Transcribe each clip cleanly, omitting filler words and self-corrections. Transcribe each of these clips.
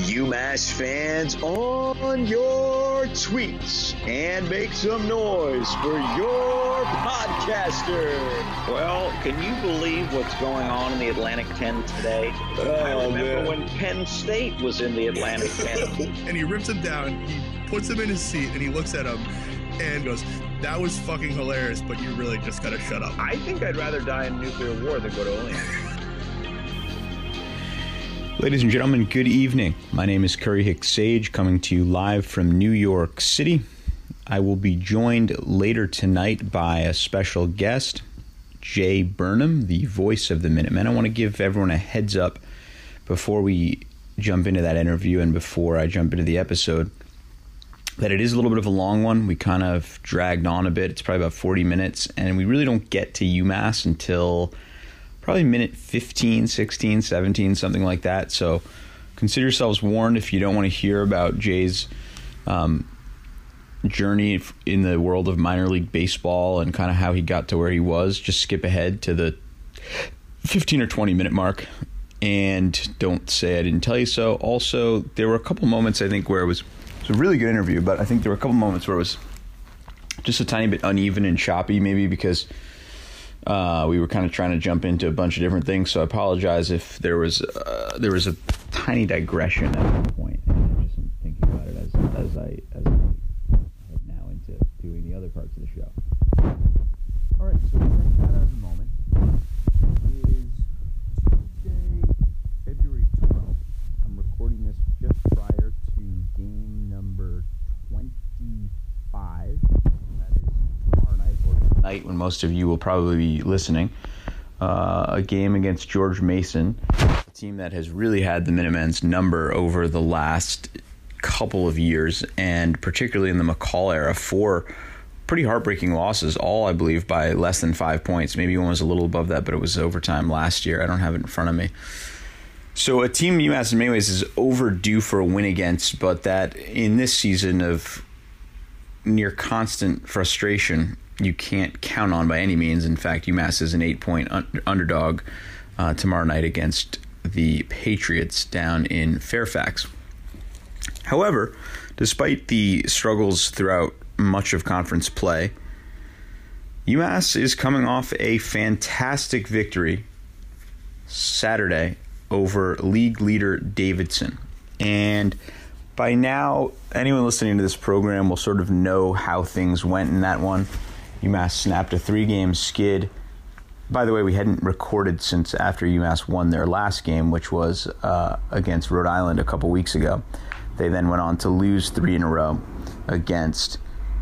UMass fans, on your tweets and make some noise for your podcaster. Well, can you believe what's going on in the Atlantic 10 today? I remember when Penn State was in the Atlantic 10. And he rips him down, he puts him in his seat, and he looks at him and goes, "That was fucking hilarious, but you really just gotta shut up." I think I'd rather die in nuclear war than go to Olean. Ladies and gentlemen, good evening. My name is Curry Hicks Sage, coming to you live from New York City. I will be joined later tonight by a special guest, Jay Burnham, the voice of the Minutemen. I want to give everyone a heads up before we jump into that interview and before I jump into the episode that it is a little bit of a long one. We kind of dragged on a bit. It's probably about 40 minutes, and we really don't get to UMass until probably minute 15, 16, 17, something like that. So consider yourselves warned if you don't want to hear about Jay's journey in the world of minor league baseball and kind of how he got to where he was. Just skip ahead to the 15 or 20 minute mark and don't say I didn't tell you so. Also, there were a couple moments I think where it was a really good interview, but I think there were a couple moments where it was just a tiny bit uneven and choppy, maybe because we were kind of trying to jump into a bunch of different things. So I apologize if there was a tiny digression at one point, and I just am thinking about it as I head now into doing the other parts of the show. All right, so we're going to out of the moment. It is Tuesday, February 12th. I'm recording this just prior to game number 25. That is tomorrow night, or tonight when most of you will probably be listening. A game against George Mason, a team that has really had the Minutemen's number over the last couple of years, and particularly in the McCall era, 4 pretty heartbreaking losses, all I believe by less than 5 points. Maybe one was a little above that, but it was overtime last year. I don't have it in front of me. So a team UMass in many ways is overdue for a win against, but that in this season of near constant frustration, you can't count on by any means. In fact, UMass is an 8-point underdog tomorrow night against the Patriots down in Fairfax. However, despite the struggles throughout much of conference play, UMass is coming off a fantastic victory Saturday over league leader Davidson. And by now, anyone listening to this program will sort of know how things went in that one. UMass snapped a 3-game skid. By the way, we hadn't recorded since after UMass won their last game, which was against Rhode Island a couple weeks ago. They then went on to lose 3 in a row against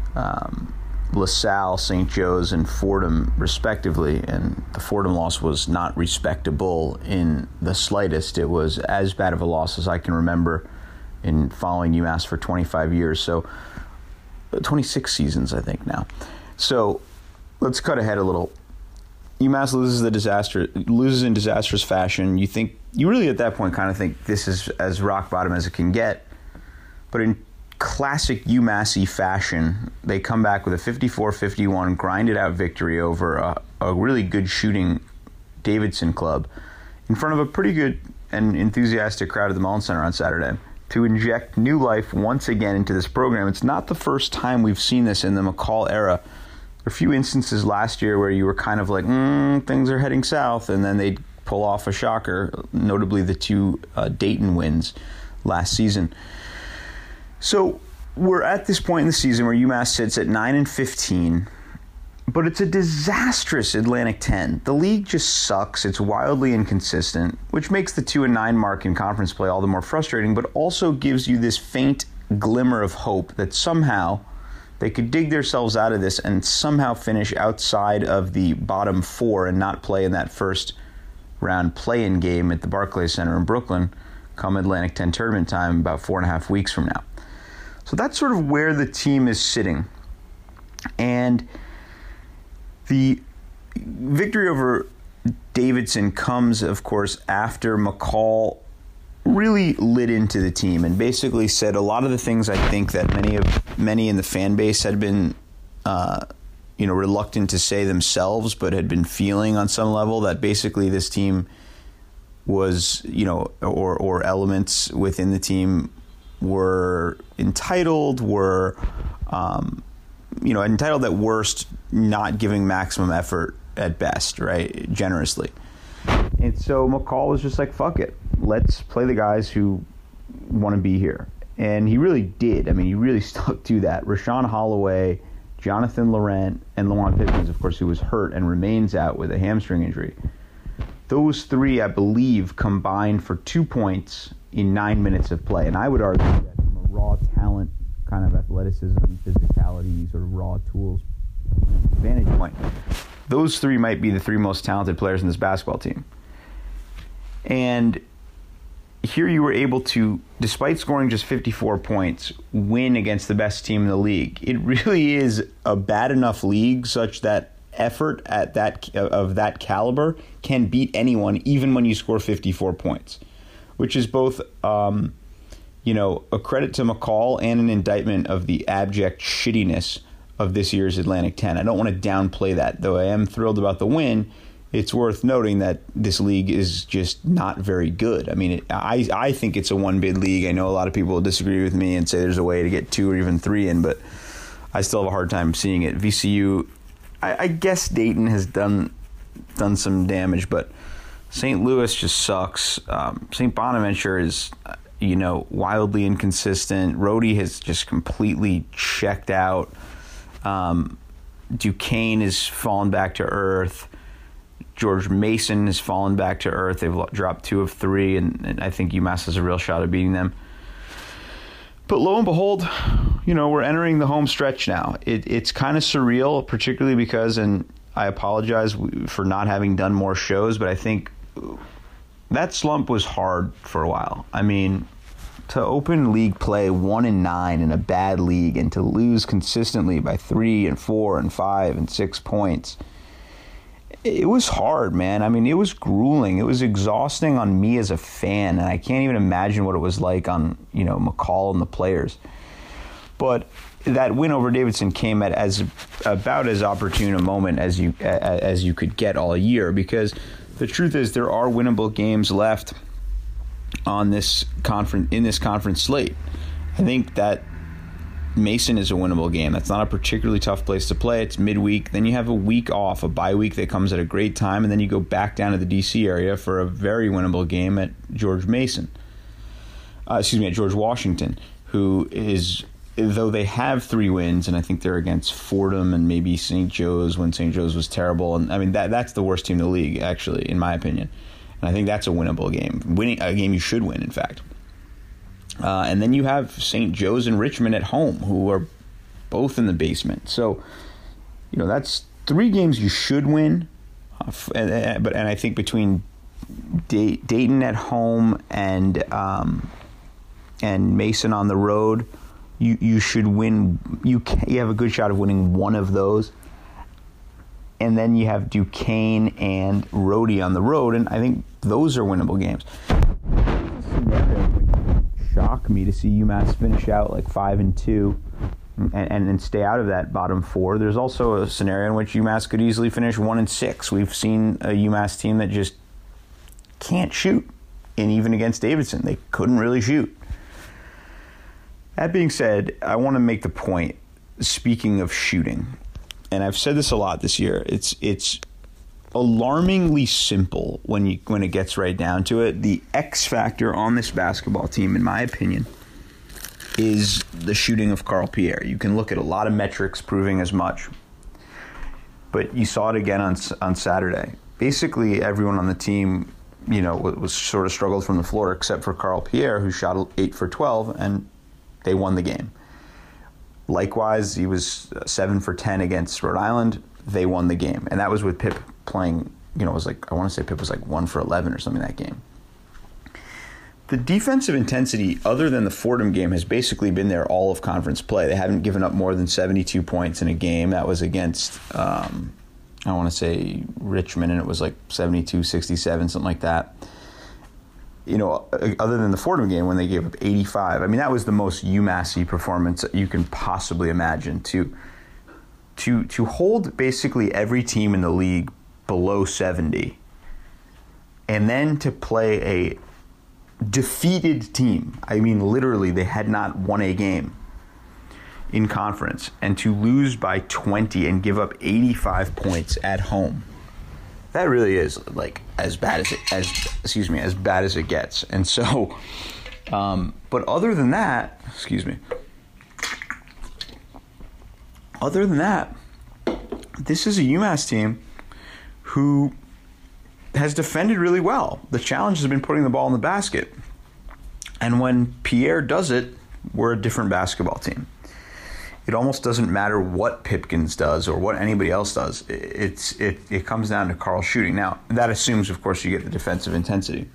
LaSalle, St. Joe's, and Fordham, respectively. And the Fordham loss was not respectable in the slightest. It was as bad of a loss as I can remember in following UMass for 25 years. So 26 seasons, I think, now. So let's cut ahead a little. UMass loses in disastrous fashion. You really at that point kind of think this is as rock bottom as it can get. But in classic UMass-y fashion, they come back with a 54-51 grinded out victory over a really good shooting Davidson club in front of a pretty good and enthusiastic crowd at the Mullins Center on Saturday to inject new life once again into this program. It's not the first time we've seen this in the McCall era. There were a few instances last year where you were kind of like, things are heading south, and then they'd pull off a shocker, notably the 2 Dayton wins last season. So we're at this point in the season where UMass sits at 9-15, but it's a disastrous Atlantic 10. The league just sucks. It's wildly inconsistent, which makes the 2-9 mark in conference play all the more frustrating, but also gives you this faint glimmer of hope that somehow they could dig themselves out of this and somehow finish outside of the bottom 4 and not play in that first round play-in game at the Barclays Center in Brooklyn come Atlantic 10 tournament time about 4.5 weeks from now. So that's sort of where the team is sitting. And the victory over Davidson comes, of course, after McCall really lit into the team and basically said a lot of the things I think that many in the fan base had been reluctant to say themselves, but had been feeling on some level, that basically this team was, or elements within the team were entitled, entitled at worst, not giving maximum effort at best, right? Generously. And so McCall was just like, fuck it. Let's play the guys who want to be here. And he really did. I mean, he really stuck to that. Rashawn Holloway, Jonathan Laurent, and Lawan Pickens, of course, who was hurt and remains out with a hamstring injury. Those three, I believe, combined for 2 points in 9 minutes of play. And I would argue that from a raw talent, kind of athleticism, physicality, sort of raw tools vantage point, those three might be the three most talented players in this basketball team. And here you were able to, despite scoring just 54 points, win against the best team in the league. It really is a bad enough league such that effort at that caliber can beat anyone, even when you score 54 points, which is both a credit to McCall and an indictment of the abject shittiness of this year's Atlantic 10. I don't want to downplay that, though I am thrilled about the win. It's worth noting that this league is just not very good. I mean, I think it's a one-bid league. I know a lot of people will disagree with me and say there's a way to get 2 or even 3 in, but I still have a hard time seeing it. VCU, I guess Dayton has done some damage, but St. Louis just sucks. St. Bonaventure is, wildly inconsistent. Rhodey has just completely checked out. Duquesne has fallen back to earth. George Mason has fallen back to earth. They've dropped 2 of 3, and I think UMass has a real shot at beating them. But lo and behold, we're entering the home stretch now. It's kind of surreal, particularly because, and I apologize for not having done more shows, but I think that slump was hard for a while. I mean, to open league play 1-9 in a bad league and to lose consistently by 3 and 4 and 5 and 6 points, it was hard, man. I mean, it was grueling. It was exhausting on me as a fan, and I can't even imagine what it was like on, McCall and the players. But that win over Davidson came at about as opportune a moment as you could get all year, because the truth is there are winnable games left in this conference slate. I think that Mason is a winnable game. That's not a particularly tough place to play. It's midweek. Then you have a week off, a bye week that comes at a great time, and then you go back down to the D.C. area for a very winnable game at George Washington, who is, though they have 3 wins, and I think they're against Fordham and maybe St. Joe's when St. Joe's was terrible. And I mean, that's the worst team in the league, actually, in my opinion. And I think that's a winnable game. A game you should win, in fact. And then you have St. Joe's and Richmond at home, who are both in the basement. So, that's 3 games you should win. And I think between Dayton at home and Mason on the road, you should win. You have a good shot of winning one of those. And then you have Duquesne and Rhodey on the road, and I think those are winnable games. Shock me to see UMass finish out like 5-2 and stay out of that bottom 4. There's also a scenario in which UMass could easily finish 1-6. We've seen a UMass team that just can't shoot, and even against Davidson, they couldn't really shoot. That being said, I want to make the point, speaking of shooting, and I've said this a lot this year, it's alarmingly simple when it gets right down to it. The X factor on this basketball team, in my opinion, is the shooting of Carl Pierre. You can look at a lot of metrics proving as much, but you saw it again on Saturday. Basically, everyone on the team, was sort of struggled from the floor except for Carl Pierre, who shot 8 for 12, and they won the game. Likewise, he was 7 for 10 against Rhode Island. They won the game, and that was with Pip playing, it was like, I want to say Pip was like 1 for 11 or something that game. The defensive intensity, other than the Fordham game, has basically been there all of conference play. They haven't given up more than 72 points in a game. That was against, I want to say Richmond, and it was like 72-67, something like that. Other than the Fordham game when they gave up 85. I mean, that was the most UMass-y performance that you can possibly imagine. To hold basically every team in the league below 70 and then to play a defeated team. I mean, literally, they had not won a game in conference, and to lose by 20 and give up 85 points at home. That really is like as bad as it gets. And so, but other than that, this is a UMass team who has defended really well. The challenge has been putting the ball in the basket. And when Pierre does it, we're a different basketball team. It almost doesn't matter what Pipkins does or what anybody else does. It comes down to Carl shooting. Now, that assumes, of course, you get the defensive intensity.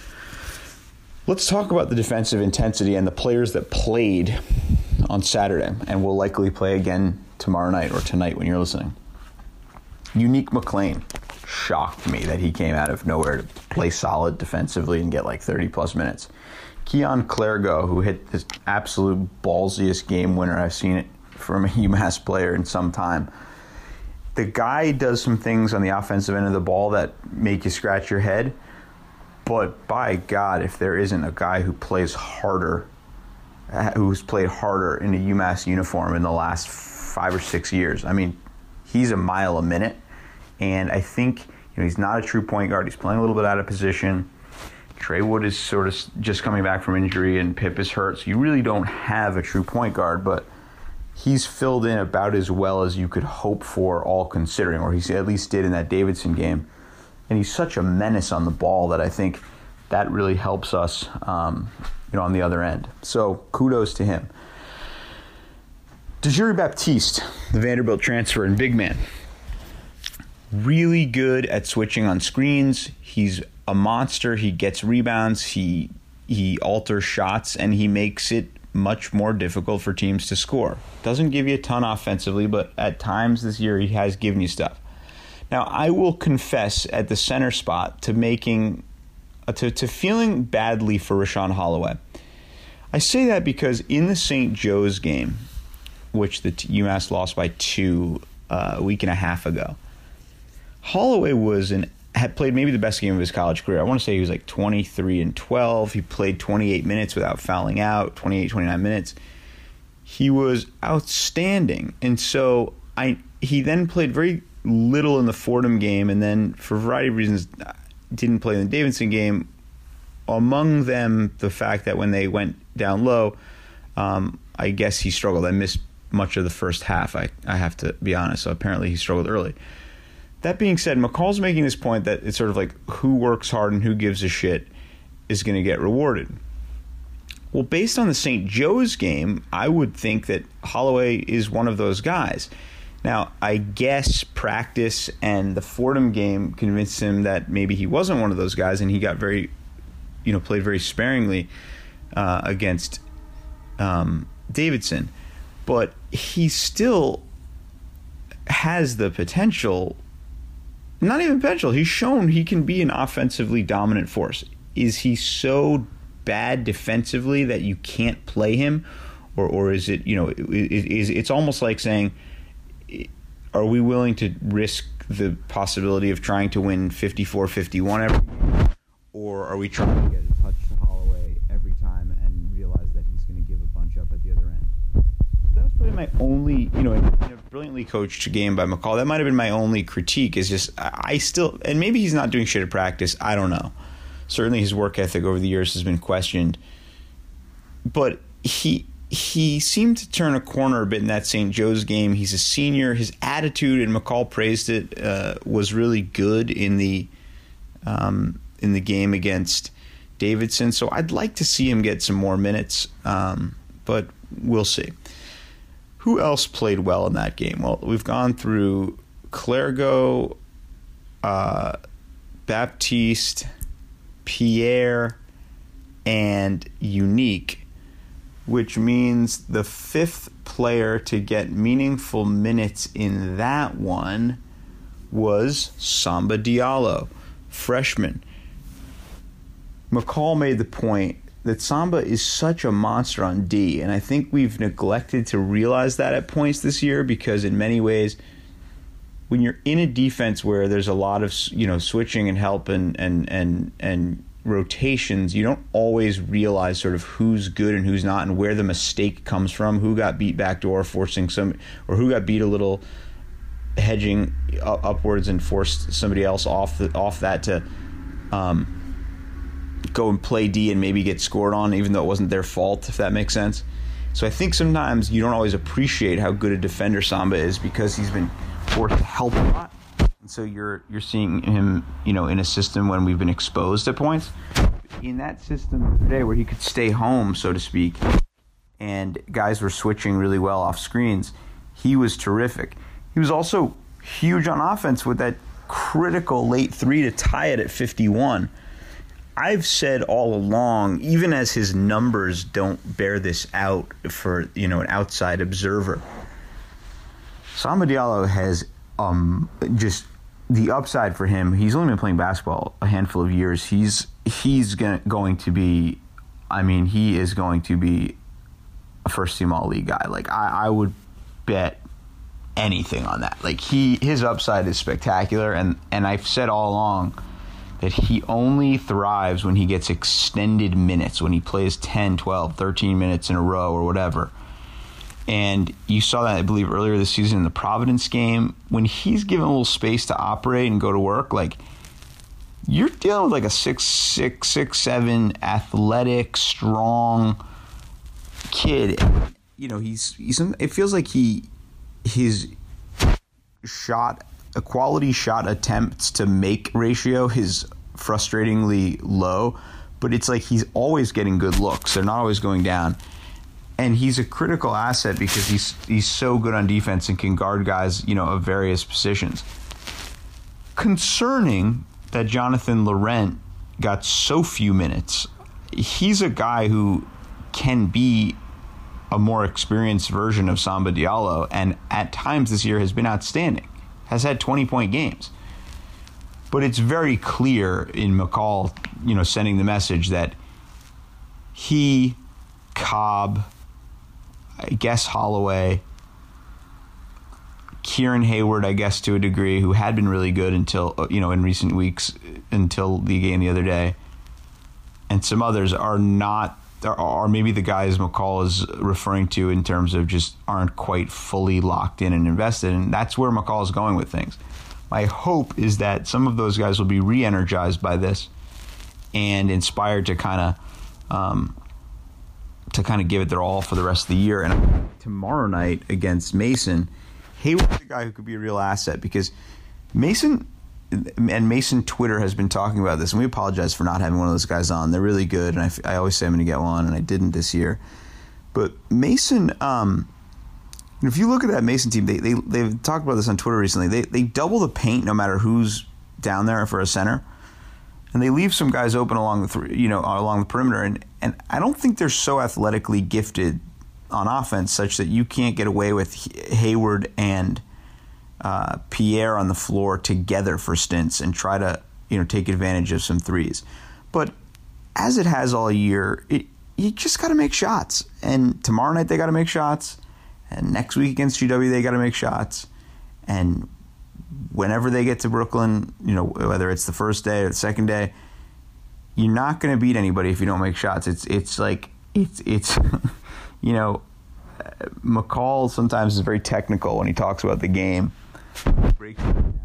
Let's talk about the defensive intensity and the players that played on Saturday and will likely play again tomorrow night or tonight when you're listening. Unique McLean shocked me that he came out of nowhere to play solid defensively and get like 30-plus minutes. Keon Clergo, who hit this absolute ballsiest game winner I've seen it from a UMass player in some time. The guy does some things on the offensive end of the ball that make you scratch your head, but by God, if there isn't a guy who plays harder, who's played harder in a UMass uniform in the last 5 or 6 years. I mean, he's a mile a minute, and I think he's not a true point guard. He's playing a little bit out of position. Trey Wood is sort of just coming back from injury, and Pip is hurt, so you really don't have a true point guard, but he's filled in about as well as you could hope for, all considering, or he at least did in that Davidson game. And he's such a menace on the ball that I think that really helps us on the other end. So kudos to him. DeJury Baptiste, the Vanderbilt transfer and big man. Really good at switching on screens. He's a monster. He gets rebounds. He alters shots, and he makes it much more difficult for teams to score. Doesn't give you a ton offensively, but at times this year he has given you stuff. Now, I will confess at the center spot to feeling badly for Rashawn Holloway. I say that because in the St. Joe's game, which the UMass lost by 2 a week and a half ago, Holloway had played maybe the best game of his college career. I want to say he was like 23-12. He played 28 minutes without fouling out, 29 minutes. He was outstanding. And so he then played very little in the Fordham game, and then for a variety of reasons didn't play in the Davidson game. Among them, the fact that when they went down low, I guess he struggled. I missed much of the first half, I have to be honest. So apparently he struggled early. That being said, McCall's making this point that it's sort of like who works hard and who gives a shit is going to get rewarded. Well, based on the St. Joe's game, I would think that Holloway is one of those guys. Now, I guess practice and the Fordham game convinced him that maybe he wasn't one of those guys, and he got played very sparingly against Davidson. But he still has the potential. Not even potential. He's shown he can be an offensively dominant force. Is he so bad defensively that you can't play him, or is it it's almost like saying, are we willing to risk the possibility of trying to win 54-51 every game, or are we trying to get a touch to Holloway every time and realize that he's going to give a bunch up at the other end? That was probably my only, in a brilliantly coached game by McCall, that might have been my only critique, is just I still, and maybe he's not doing shit at practice, I don't know. Certainly his work ethic over the years has been questioned. But he seemed to turn a corner a bit in that St. Joe's game. He's a senior. His attitude, and McCall praised it, was really good in the game against Davidson. So I'd like to see him get some more minutes, but we'll see. Who else played well in that game? Well, we've gone through Clergo, Baptiste, Pierre, and Unique, which means the fifth player to get meaningful minutes in that one was Samba Diallo, freshman. McCall made the point that Samba is such a monster on D, and I think we've neglected to realize that at points this year, because in many ways when you're in a defense where there's a lot of, you know, switching and help and rotations, you don't always realize sort of who's good and who's not and where the mistake comes from, who got beat backdoor forcing some, or who got beat a little hedging upwards and forced somebody else off that to go and play D and maybe get scored on, even though it wasn't their fault, if that makes sense. So I think sometimes you don't always appreciate how good a defender Samba is because he's been forced to help a lot. And so you're seeing him, you know, in a system when we've been exposed at points. In that system today where he could stay home, so to speak, and guys were switching really well off screens, he was terrific. He was also huge on offense with that critical late three to tie it at 51. I've said all along, even as his numbers don't bear this out for, you know, an outside observer, Samba Diallo has just the upside for him. He's only been playing basketball a handful of years. He's going to be, I mean, he is going to be a first-team All-League guy. Like, I would bet anything on that. Like, his upside is spectacular, and I've said all along that he only thrives when he gets extended minutes, when he plays 10, 12, 13 minutes in a row or whatever. And you saw that, I believe, earlier this season in the Providence game. When he's given a little space to operate and go to work, like, you're dealing with like a 6'6", 6'7", athletic, strong kid. You know, it feels like his shot, a quality shot attempts to make ratio is frustratingly low, but it's like he's always getting good looks. They're not always going down. And he's a critical asset because he's so good on defense and can guard guys, you know, of various positions. Concerning that Jonathan Laurent got so few minutes, he's a guy who can be a more experienced version of Samba Diallo, and at times this year has been outstanding, has had 20-point games. But it's very clear in McCall, you know, sending the message that he, Cobb, I guess Holloway, Kieran Hayward, I guess to a degree, who had been really good until, you know, in recent weeks, until the game the other day, and some others are not, or maybe the guys McCall is referring to in terms of just aren't quite fully locked in and invested, and that's where McCall is going with things. My hope is that some of those guys will be re-energized by this and inspired to kind of give it their all for the rest of the year. And tomorrow night against Mason, Hayward's the guy who could be a real asset, because Mason Twitter has been talking about this, and we apologize for not having one of those guys on. They're really good, and I always say I'm going to get one, and I didn't this year. But Mason, if you look at that Mason team, they've talked about this on Twitter recently. They double the paint no matter who's down there for a center, and they leave some guys open along the perimeter. And I don't think they're so athletically gifted on offense such that you can't get away with Hayward and Pierre on the floor together for stints and try to, you know, take advantage of some threes. But as it has all year, you just got to make shots. And tomorrow night they got to make shots. And next week against GW they got to make shots. And whenever they get to Brooklyn, you know, whether it's the first day or the second day, you're not going to beat anybody if you don't make shots. It's you know, McCall sometimes is very technical when he talks about the game. Breaks it down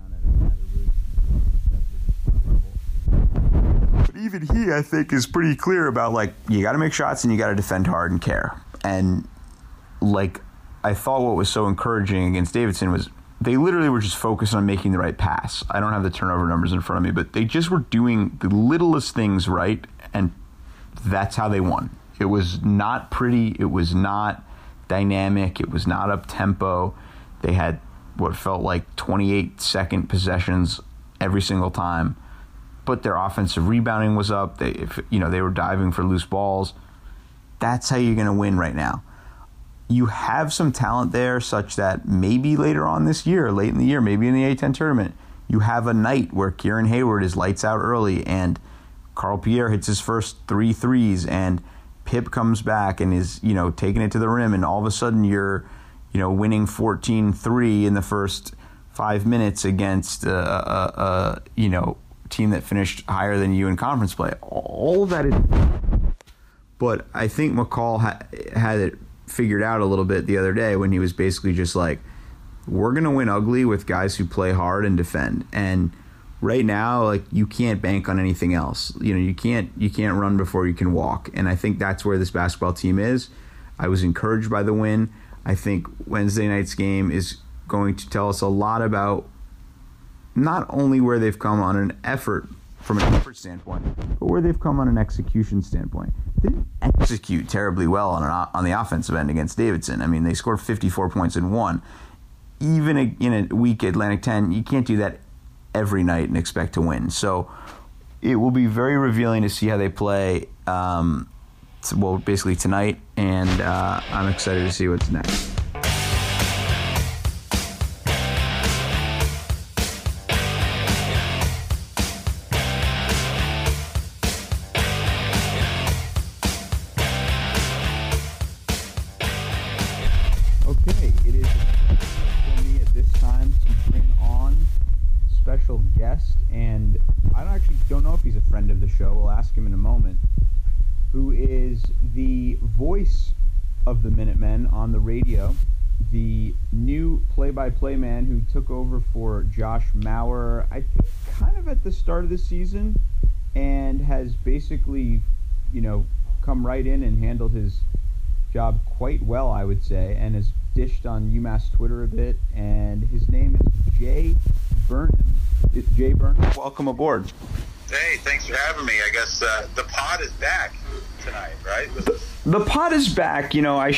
but even he, I think, is pretty clear about, like, you got to make shots and you got to defend hard and care. And, like, I thought what was so encouraging against Davidson was they literally were just focused on making the right pass. I don't have the turnover numbers in front of me, but they just were doing the littlest things right, and that's how they won. It was not pretty. It was not dynamic. It was not up-tempo. They had what felt like 28-second possessions every single time, but their offensive rebounding was up. They were diving for loose balls. That's how you're going to win right now. You have some talent there such that maybe later on this year, late in the year, maybe in the A-10 tournament, you have a night where Kieran Hayward is lights out early and Carl Pierre hits his first 3 threes and Pip comes back and is, you know, taking it to the rim, and all of a sudden you're, you know, winning 14-3 in the first 5 minutes against a team that finished higher than you in conference play. All of that is, but I think McCall had it figured out a little bit the other day when he was basically just like, we're going to win ugly with guys who play hard and defend. And right now, like, you can't bank on anything else. You can't run before you can walk. And I think that's where this basketball team is. I was encouraged by the win. I think Wednesday night's game is going to tell us a lot about not only where they've come on an effort from an effort standpoint, but where they've come on an execution standpoint. They didn't execute terribly well on the offensive end against Davidson. I mean, they scored 54 points and won. Even in a weak Atlantic 10, you can't do that every night and expect to win. So it will be very revealing to see how they play, basically tonight, and I'm excited to see what's next. Okay, it is for me at this time to bring on special guest, and I don't know if he's a friend of the show. We'll ask him in a moment. Who is the voice of the Minutemen on the radio, the new play-by-play man who took over for Josh Mauer, I think kind of at the start of the season, and has basically, come right in and handled his job quite well, I would say, and has dished on UMass Twitter a bit, and his name is Jay Burnham. Jay Burnham, welcome aboard. Hey, thanks for having me. I guess the pod is back tonight, right? The pod is back.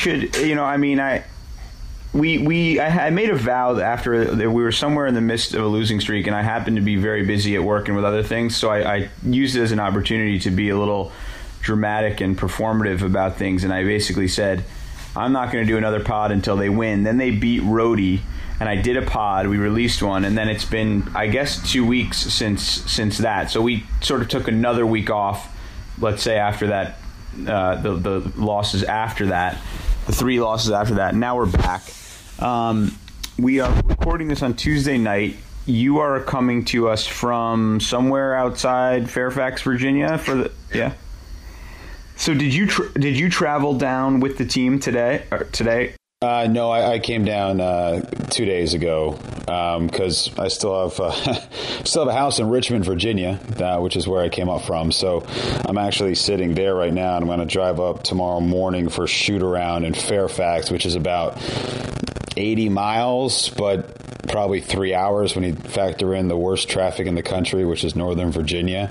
I made a vow after that we were somewhere in the midst of a losing streak, and I happened to be very busy at work and with other things, so I used it as an opportunity to be a little dramatic and performative about things, and I basically said, I'm not going to do another pod until they win. Then they beat Rhodey, and I did a pod. We released one, and then it's been, I guess, 2 weeks since that. So we sort of took another week off, let's say, after that, the losses after that, the 3 losses after that. Now we're back. We are recording this on Tuesday night. You are coming to us from somewhere outside Fairfax, Virginia yeah. So did you travel down with the team today? No, I came down 2 days ago because I still have a house in Richmond, Virginia, which is where I came up from. So I'm actually sitting there right now, and I'm going to drive up tomorrow morning for a shoot around in Fairfax, which is about 80 miles, but probably 3 hours when you factor in the worst traffic in the country, which is Northern Virginia.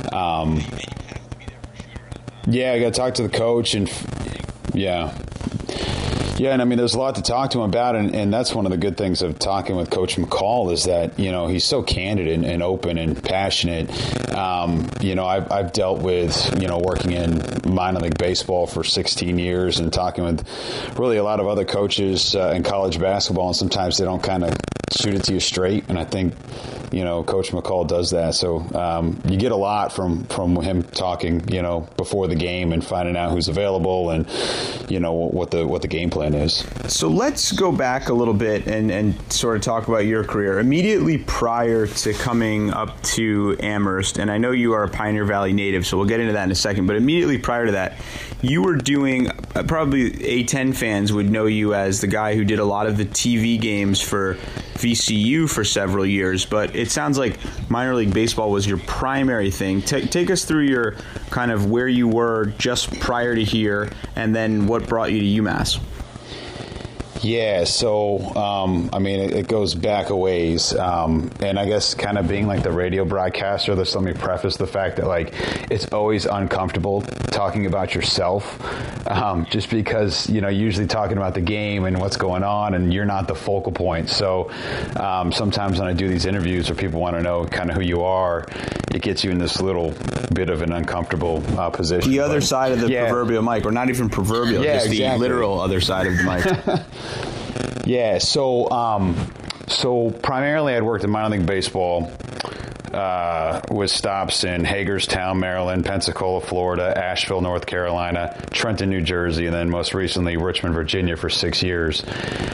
Yeah, I got to talk to the coach, and yeah, and I mean, there's a lot to talk to him about, and that's one of the good things of talking with Coach McCall is that, he's so candid and open and passionate. I've dealt with, working in minor league baseball for 16 years and talking with really a lot of other coaches in college basketball, and sometimes they don't kind of shoot it to you straight, and I think, Coach McCall does that. So you get a lot from him talking, before the game and finding out who's available and, what the game plan is. So let's go back a little bit and sort of talk about your career. Immediately prior to coming up to Amherst, and I know you are a Pioneer Valley native, so we'll get into that in a second, but immediately prior to that, you were doing, probably A10 fans would know you as the guy who did a lot of the TV games for VCU for several years, but it sounds like minor league baseball was your primary thing. Take us through your kind of where you were just prior to here, and then what brought you to UMass. Yeah, so, it goes back a ways, and I guess kind of being like the radio broadcaster, let me preface the fact that, it's always uncomfortable talking about yourself, just because, usually talking about the game and what's going on, and you're not the focal point. So sometimes when I do these interviews where people want to know kind of who you are, it gets you in this little bit of an uncomfortable position. The other side of the proverbial mic, or not even proverbial, just exactly. The literal other side of the mic. Yeah, so primarily I'd worked in minor league baseball with stops in Hagerstown, Maryland, Pensacola, Florida, Asheville, North Carolina, Trenton, New Jersey, and then most recently Richmond, Virginia for 6 years.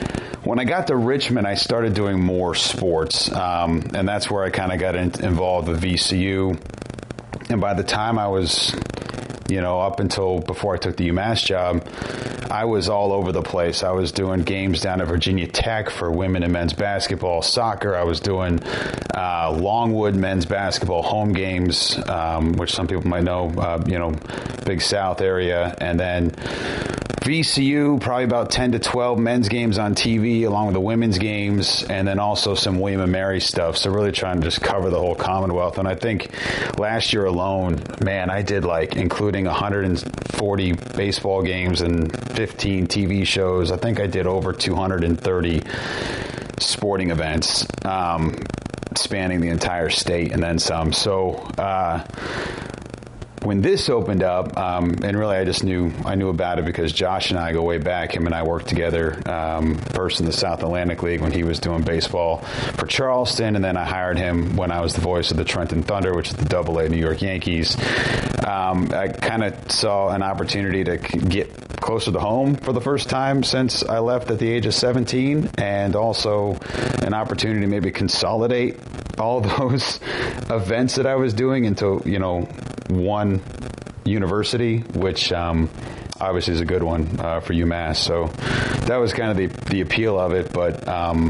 when I got to Richmond, I started doing more sports, and that's where I kind of got involved with VCU. And by the time I was, up until before I took the UMass job, I was all over the place. I was doing games down at Virginia Tech for women and men's basketball, soccer. I was doing Longwood men's basketball home games, which some people might know, Big South area. And then VCU, probably about 10 to 12 men's games on TV, along with the women's games, and then also some William & Mary stuff. So really trying to just cover the whole Commonwealth. And I think last year alone, man, I did including 140 baseball games and 15 TV shows. I think I did over 230 sporting events, spanning the entire state and then some. So, when this opened up, and really I knew about it because Josh and I go way back. Him and I worked together first in the South Atlantic League when he was doing baseball for Charleston, and then I hired him when I was the voice of the Trenton Thunder, which is the AA New York Yankees. I kind of saw an opportunity to get closer to home for the first time since I left at the age of 17, and also an opportunity to maybe consolidate all those events that I was doing into, one university, which obviously is a good one for UMass. So that was kind of the appeal of it, but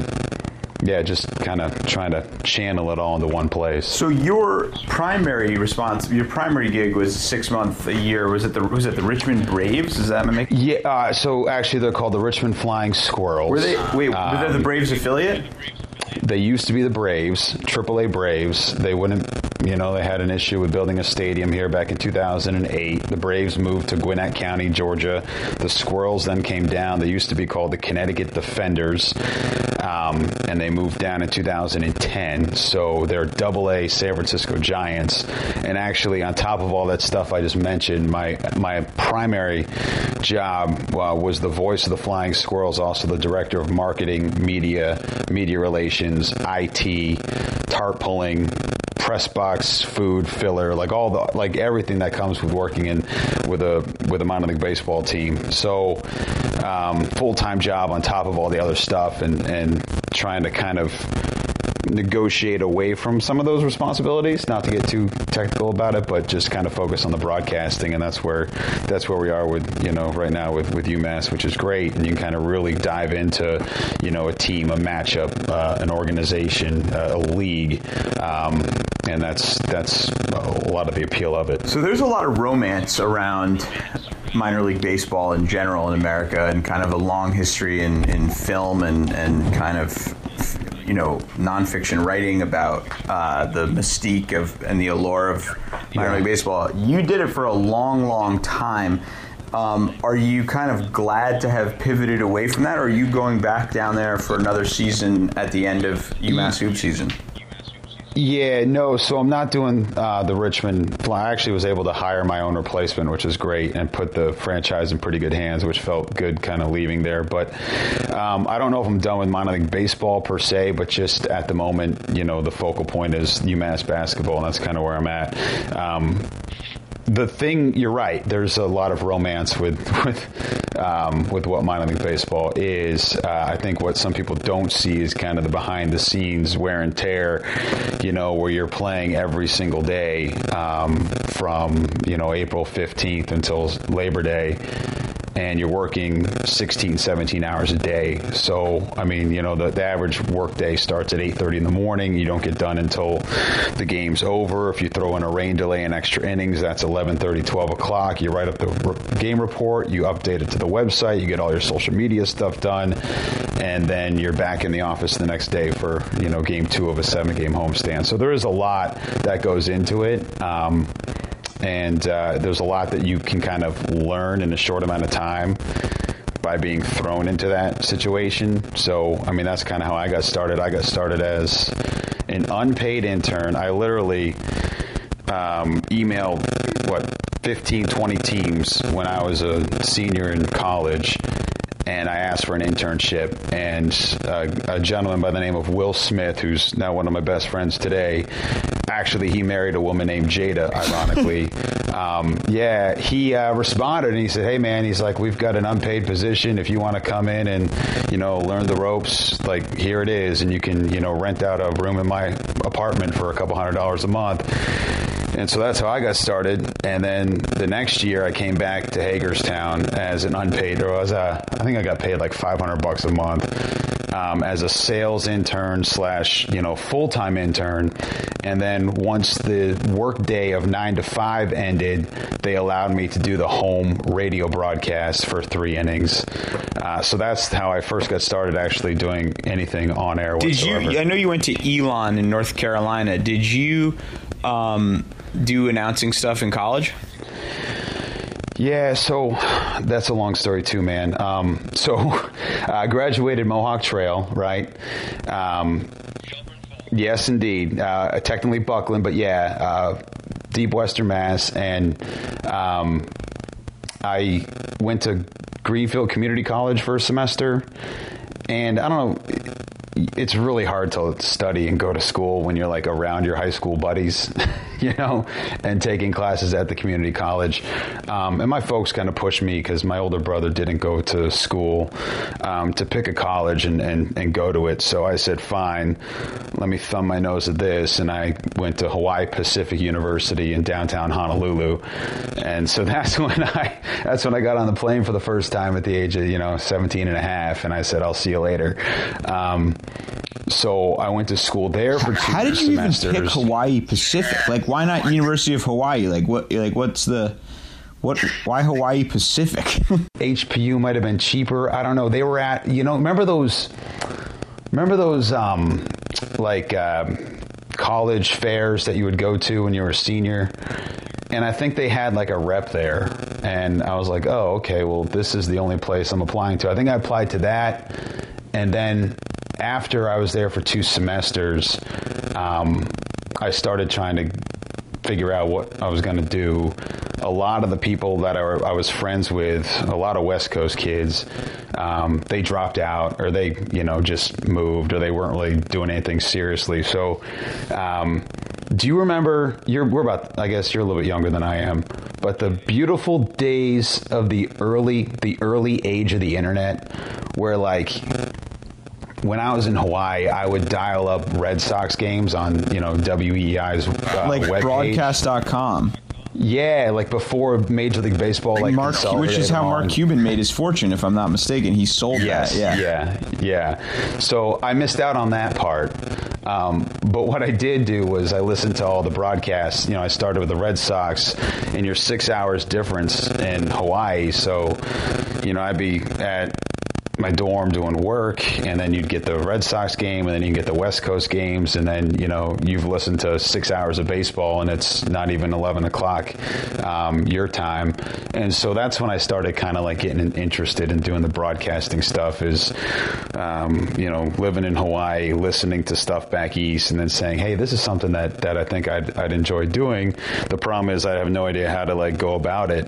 just kind of trying to channel it all into one place. So your primary gig was 6 months a year. Was it the Richmond Braves? Is that making? Yeah. So actually, they're called the Richmond Flying Squirrels. Were they? Were they the Braves affiliate? They used to be the Braves, AAA Braves. They wouldn't, they had an issue with building a stadium here back in 2008. The Braves moved to Gwinnett County, Georgia. The Squirrels then came down. They used to be called the Connecticut Defenders, and they moved down in 2010. So they're AA San Francisco Giants. And actually, on top of all that stuff I just mentioned, my primary job was the voice of the Flying Squirrels, also the director of marketing, media relations, IT, tarp pulling, press box, food, filler, everything that comes with working with a minor league baseball team. So full-time job on top of all the other stuff, and trying to kind of negotiate away from some of those responsibilities, not to get too technical about it, but just kind of focus on the broadcasting. And that's where we are with, right now with UMass, which is great. And you can kind of really dive into, a team, a matchup, an organization, a league. And that's a lot of the appeal of it. So there's a lot of romance around minor league baseball in general in America, and kind of a long history in film and kind of nonfiction writing about the mystique and the allure of minor league baseball. You did it for a long, long time. Are you kind of glad to have pivoted away from that, or are you going back down there for another season at the end of UMass Hoop season? Yeah, no, so I'm not doing the Richmond Fly. I actually was able to hire my own replacement, which is great, and put the franchise in pretty good hands, which felt good kind of leaving there. But I don't know if I'm done with minor league baseball per se, but just at the moment, the focal point is UMass basketball, and that's kind of where I'm at. The thing, you're right, there's a lot of romance with what minor league baseball is. I think what some people don't see is kind of the behind the scenes wear and tear, where you're playing every single day from, April 15th until Labor Day. And you're working 16, 17 hours a day. So, I mean, the average work day starts at 8:30 in the morning. You don't get done until the game's over. If you throw in a rain delay and extra innings, that's 11:30, 12 o'clock. You write up the game report. You update it to the website. You get all your social media stuff done. And then you're back in the office the next day for, game 2 of a 7-game homestand. So there is a lot that goes into it. And there's a lot that you can kind of learn in a short amount of time by being thrown into that situation. So, I mean, that's kind of how I got started. I got started as an unpaid intern. I literally emailed, 15, 20 teams when I was a senior in college, and I asked for an internship, and a gentleman by the name of Will Smith, who's now one of my best friends today, actually he married a woman named Jada, ironically. He responded and he said, hey man, he's like, we've got an unpaid position. If you want to come in and, learn the ropes, like here it is. And you can, rent out a room in my apartment for a couple $100s a month. And so that's how I got started. And then the next year I came back to Hagerstown as an unpaid, I think I got paid like $500 a month as a sales intern / full-time intern. And then once the work day of 9 to 5 ended, they allowed me to do the home radio broadcast for 3 innings. So that's how I first got started actually doing anything on air whatsoever. I know you went to Elon in North Carolina. Did you do announcing stuff in college? Yeah, so that's a long story too, man. So I graduated Mohawk Trail, right? Yes, indeed. Technically Buckland, but deep Western Mass. And I went to Greenfield Community College for a semester. And I don't know, it's really hard to study and go to school when you're like around your high school buddies, and taking classes at the community college. And my folks kind of pushed me because my older brother didn't go to school to pick a college and go to it. So I said, fine, let me thumb my nose at this. And I went to Hawaii Pacific University in downtown Honolulu. And so that's when I got on the plane for the first time at the age of, 17 and a half. And I said, I'll see you later. So I went to school there for 2 semesters. How did you even pick Hawaii Pacific? Like, why not University of Hawaii? Why Hawaii Pacific? HPU might have been cheaper. I don't know. They were at, remember those college fairs that you would go to when you were a senior? And I think they had like a rep there. And I was like, oh, okay, well, this is the only place I'm applying to. I think I applied to that. And then after I was there for 2 semesters, I started trying to figure out what I was going to do. A lot of the people that I was friends with, a lot of West Coast kids, they dropped out or they, just moved or they weren't really doing anything seriously. So, do you remember, I guess you're a little bit younger than I am, but the beautiful days of the early age of the internet where when I was in Hawaii, I would dial up Red Sox games on, WEI's webpage. Broadcast.com. Yeah, before Major League Baseball, which is how Mark Cuban made his fortune, if I'm not mistaken. He sold that. Yeah. So I missed out on that part. But what I did do was I listened to all the broadcasts. I started with the Red Sox, and you're 6 hours difference in Hawaii. So, I'd be at my dorm doing work, and then you'd get the Red Sox game, and then you can get the West Coast games, and then you've listened to 6 hours of baseball, and it's not even 11 o'clock your time. And so that's when I started kind of getting interested in doing the broadcasting stuff. Is living in Hawaii, listening to stuff back east, and then saying, hey, this is something that I think I'd enjoy doing. The problem is I have no idea how to go about it.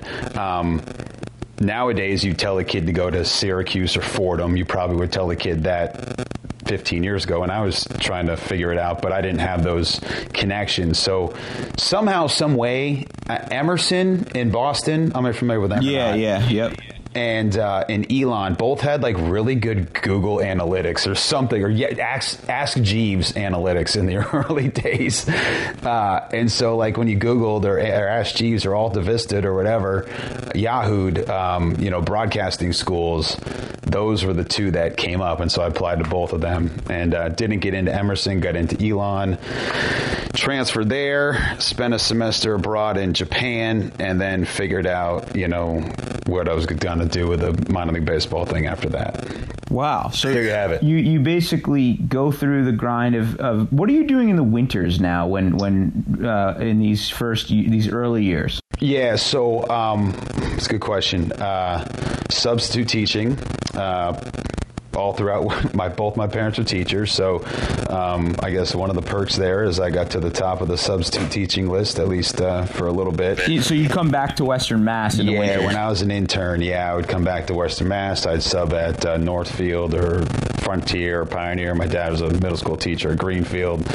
Nowadays, you tell a kid to go to Syracuse or Fordham. You probably would tell a kid that 15 years ago, and I was trying to figure it out, but I didn't have those connections. So somehow, some way, Emerson in Boston, I'm familiar with them. Yep. And Elon both had really good Google Analytics or something, or Ask Jeeves Analytics in the early days. And so when you Googled or Ask Jeeves or Alta Vista or whatever, Yahoo'd, broadcasting schools, those were the 2 that came up. And so I applied to both of them and didn't get into Emerson, got into Elon, transferred there, spent a semester abroad in Japan, and then figured out, what I was going to do with the minor league baseball thing after that. Wow. So there you have it. You basically go through the grind of what are you doing in the winters now when in these early years? Yeah, so it's a good question. Substitute teaching, all throughout both my parents are teachers, so I guess one of the perks there is I got to the top of the substitute teaching list, at least for a little bit. So you come back to Western Mass in the winter? Yeah, when I was an intern, I would come back to Western Mass. I'd sub at Northfield or Frontier or Pioneer. My dad was a middle school teacher at Greenfield.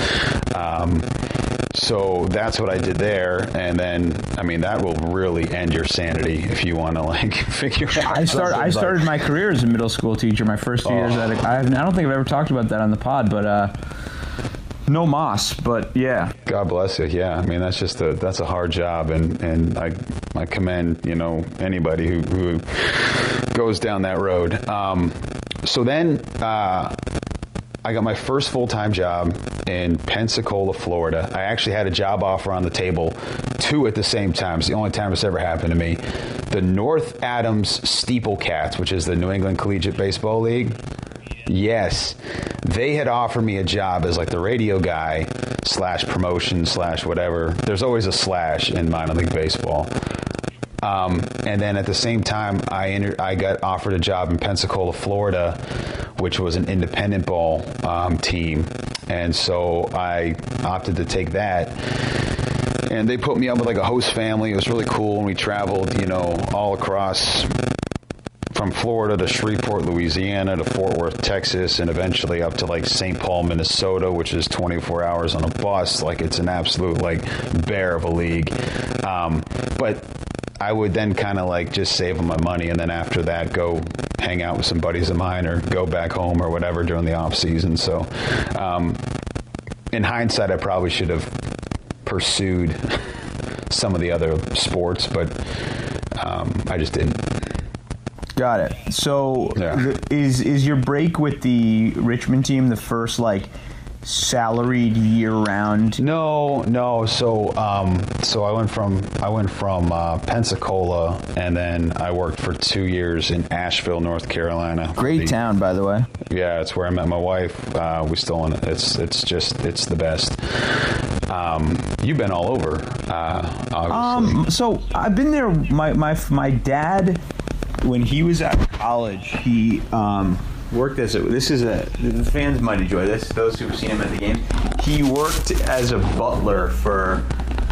So that's what I did there, and then that will really end your sanity if you want to figure out. I started my career as a middle school teacher. My first 2 years at I don't think I've ever talked about that on the pod, but no moss. But yeah, God bless you. Yeah, that's a hard job, and I commend anybody who goes down that road. So then I got my first full-time job in Pensacola, Florida. I actually had a job offer on the table, 2 at the same time. It's the only time it's ever happened to me. The North Adams Steeple Cats, which is the New England Collegiate Baseball League. Yes. They had offered me a job as the radio guy / promotion / whatever. There's always a slash in minor league baseball. And then at the same time, I got offered a job in Pensacola, Florida, which was an independent ball team. And so I opted to take that. And they put me up with a host family. It was really cool. And we traveled, all across from Florida to Shreveport, Louisiana, to Fort Worth, Texas, and eventually up to St. Paul, Minnesota, which is 24 hours on a bus. It's an absolute bear of a league. But I would then kind of just save them my money, and then after that go hang out with some buddies of mine or go back home or whatever during the off season. So in hindsight, I probably should have pursued some of the other sports, but I just didn't. Got it. So is your break with the Richmond team the first salaried year-round? No. So I went from Pensacola, and then I worked for 2 years in Asheville, North Carolina. Great town, by the way. Yeah, it's where I met my wife. We still in it. It's the best. You've been all over, obviously. So I've been there. My dad, when he was at college, he worked as the fans might enjoy this, those who've seen him at the game. He worked as a butler for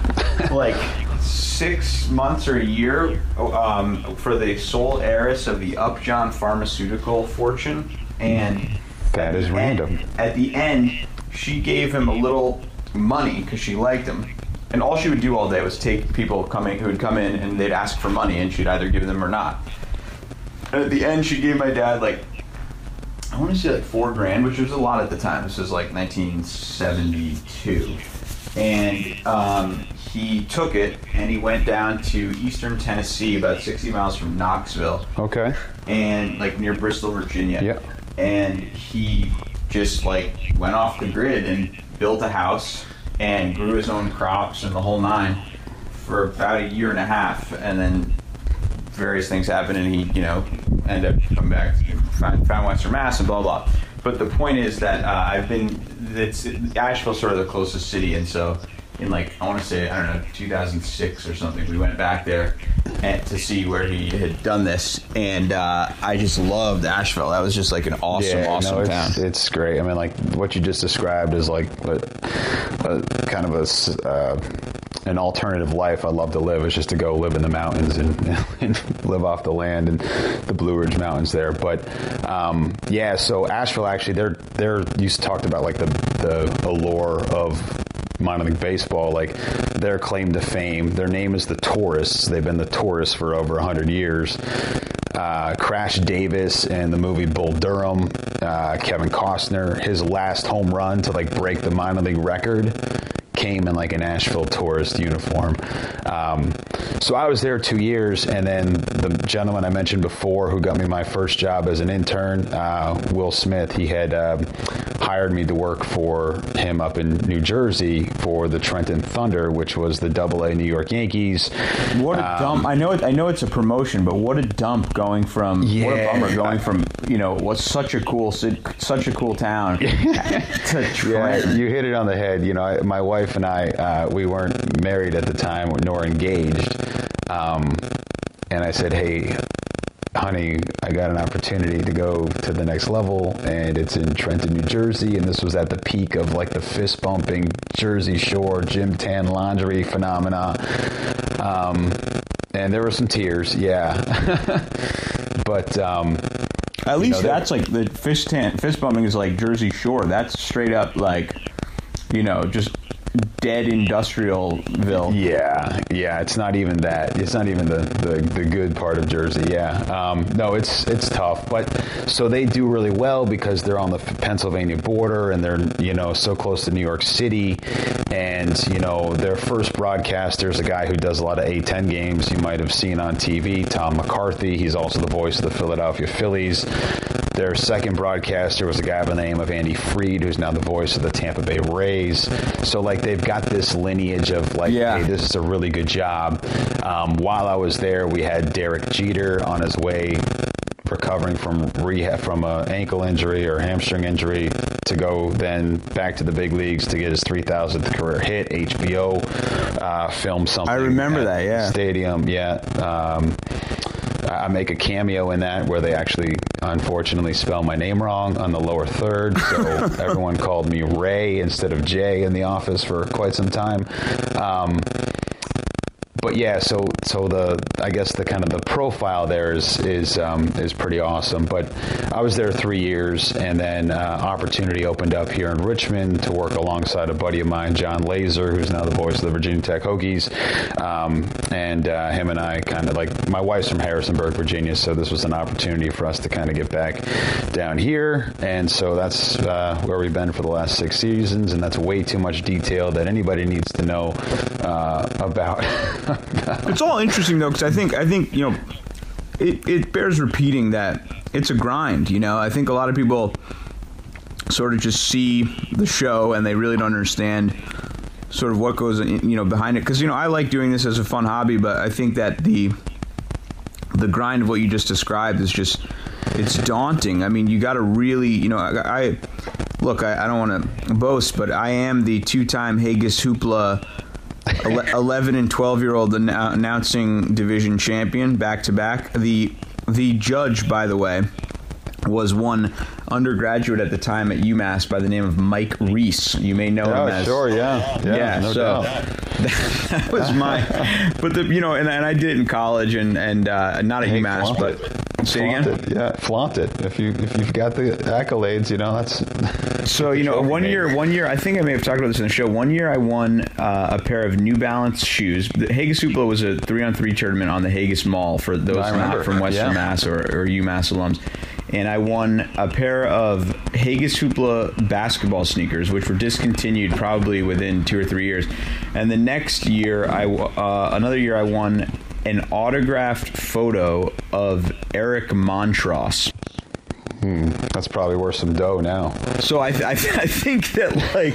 6 months or a year for the sole heiress of the Upjohn pharmaceutical fortune. And that is random. At the end, she gave him a little money because she liked him. And all she would do all day was take people who would come in and they'd ask for money, and she'd either give them or not. And at the end, she gave my dad I want to say $4,000, which was a lot at the time. This was 1972. And he took it and he went down to eastern Tennessee, about 60 miles from Knoxville. Okay. And near Bristol, Virginia. Yeah. And he just went off the grid and built a house and grew his own crops and the whole nine for about a year and a half. And then various things happened, and he, ended up coming back, found Western Mass, and blah blah. But the point is that Asheville's sort of the closest city, and so in I want to say 2006 or something, we went back there to see where he had done this, and I just loved Asheville. That was just an awesome town. It's great. What you just described is kind of an alternative life I'd love to live, is just to go live in the mountains and live off the land and the Blue Ridge Mountains there. But so Asheville, actually, they're you talked about the allure of minor league baseball, their claim to fame. Their name is the Tourists. They've been the Tourists for over 100 years. Crash Davis in the movie Bull Durham, Kevin Costner, his last home run to break the minor league record came in an Asheville Tourist uniform. So I was there 2 years, and then the gentleman I mentioned before who got me my first job as an intern, Will Smith, he had hired me to work for him up in New Jersey for the Trenton Thunder, which was the AA New York Yankees. What a dump! I know it's a promotion, but what a dump going from what a bummer going from what's such a cool town to Trenton. Yeah, you hit it on the head. My wife and I, we weren't married at the time nor engaged, and I said, hey, honey, I got an opportunity to go to the next level, and it's in Trenton, New Jersey, and this was at the peak of like the fist-bumping Jersey Shore gym tan laundry phenomena. And there were some tears, yeah. But at least that's like the fist bumping is like Jersey Shore. That's straight up like, just dead industrialville. Yeah. It's not even that. It's not even the good part of Jersey. Yeah. No, it's tough. But so they do really well because they're on the Pennsylvania border and they're so close to New York City. And their first broadcaster is a guy who does a lot of A-10 games. You might have seen on TV, Tom McCarthy. He's also the voice of the Philadelphia Phillies. Their second broadcaster was a guy by the name of Andy Freed, who's now the voice of the Tampa Bay Rays. So, like, they've got this lineage of, like, hey, this is a really good job. While I was there, we had Derek Jeter on his way recovering from rehab from an ankle injury or hamstring injury to go then back to the big leagues to get his 3,000th career hit. HBO filmed something. I remember that, yeah. Stadium, yeah. I make a cameo in that where they actually, unfortunately, spell my name wrong on the lower third. So everyone called me Ray instead of Jay in the office for quite some time. But yeah, so I guess the kind of the profile there is pretty awesome. But I was there 3 years, and then opportunity opened up here in Richmond to work alongside a buddy of mine, John Laser, who's now the voice of the Virginia Tech Hokies. And him and I kind of like, my wife's from Harrisonburg, Virginia, so this was an opportunity for us to kind of get back down here. And so that's where we've been for the last 6 seasons, and that's way too much detail that anybody needs to know about. It's all interesting though, because I think it bears repeating that it's a grind. I think a lot of people sort of just see the show and they really don't understand sort of what goes behind it. Because I like doing this as a fun hobby, but I think that the grind of what you just described is just, it's daunting. I mean, you got to really I don't want to boast, but I am the 2-time Haggis Hoopla 11 and 12-year-old announcing division champion back-to-back. The judge, by the way, was one undergraduate at the time at UMass by the name of Mike Reese. You may know him as... Sure, yeah, no doubt. That was my... But, and I did it in college and not at UMass, but... Say it again? Yeah, flaunt it. If you've got the accolades, that's... So, one year, I think I may have talked about this in the show. One year I won a pair of New Balance shoes. The Haggis Hoopla was a 3-on-3 tournament on the Haggis Mall for those not from Western Mass or UMass alums. And I won a pair of Haggis Hoopla basketball sneakers, which were discontinued probably within 2 or 3 years. And the next year, another year, I won an autographed photo of Eric Montross. That's probably worth some dough now. So I think that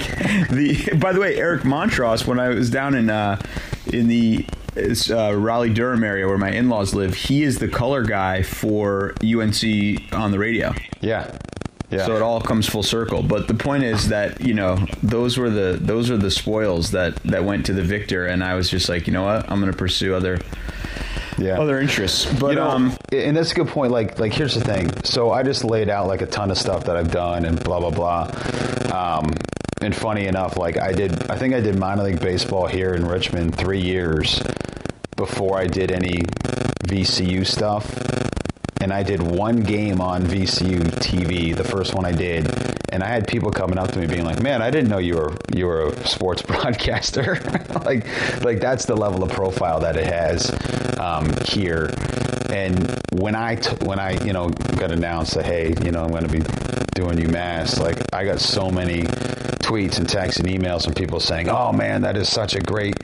by the way, Eric Montross, when I was down in the Raleigh-Durham area where my in-laws live, he is the color guy for UNC on the radio. Yeah. So it all comes full circle. But the point is that those are the spoils that went to the victor, and I was just like, you know what, I'm going to pursue other interests. But and that's a good point. Like here's the thing. So I just laid out like a ton of stuff that I've done and blah blah blah. And funny enough, I think I did minor league baseball here in Richmond 3 years before I did any VCU stuff. And I did one game on VCU TV, the first one I did, and I had people coming up to me being like, "Man, I didn't know you were a sports broadcaster." like that's the level of profile that it has here. And when I got announced that, hey, I'm going to be doing UMass, I got so many tweets and texts and emails from people saying, "Oh man, that's such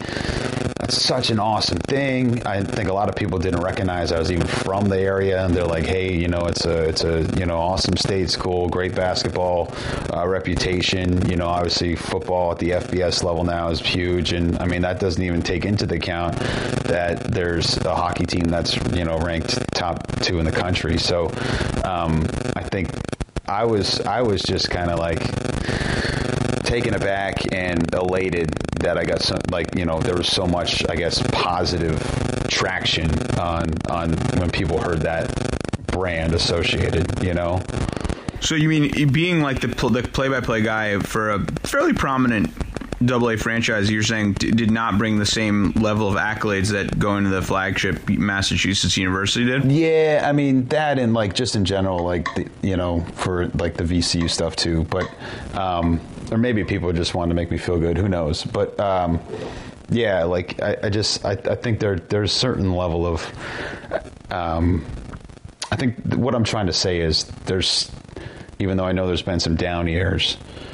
an awesome thing." I think a lot of people didn't recognize I was even from the area, and they're like, "Hey, it's a awesome state school, great basketball reputation. Obviously football at the FBS level now is huge, and I mean that doesn't even take into the account that there's a hockey team that's ranked top 2 in the country." So I think I was just kind of taken aback and elated that I got some, there was so much, I guess, positive traction on when people heard that brand associated, you know? So you mean being like the play-by-play guy for a fairly prominent AA franchise, you're saying did not bring the same level of accolades that going to the flagship Massachusetts University did? Yeah, I mean, that and like just in general, like, you know, for like the VCU stuff too. But, or maybe people just wanted to make me feel good. Who knows? But, yeah, like I think there's a certain level of, I think what I'm trying to say is even though I know there's been some down years,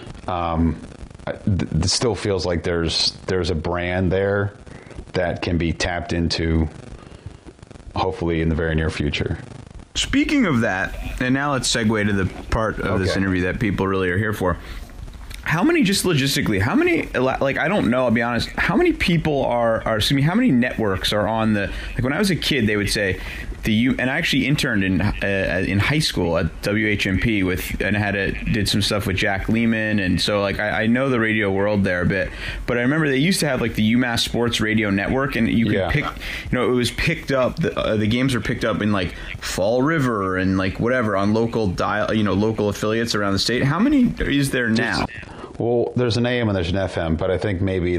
it still feels like there's a brand there that can be tapped into, hopefully in the very near future. Speaking of that, and now let's segue to the part of this interview that people really are here for. How many, just logistically, like, I don't know, I'll be honest, how many people how many networks are on like when I was a kid, they would say, and I actually interned in high school at WHMP did some stuff with Jack Lehman, and so like I know the radio world there a bit, but I remember they used to have like the UMass Sports Radio Network, and you could pick, it was picked up, the games were picked up in like Fall River and like whatever on local local affiliates around the state. How many is there now? Well, there's an AM and there's an FM, but I think maybe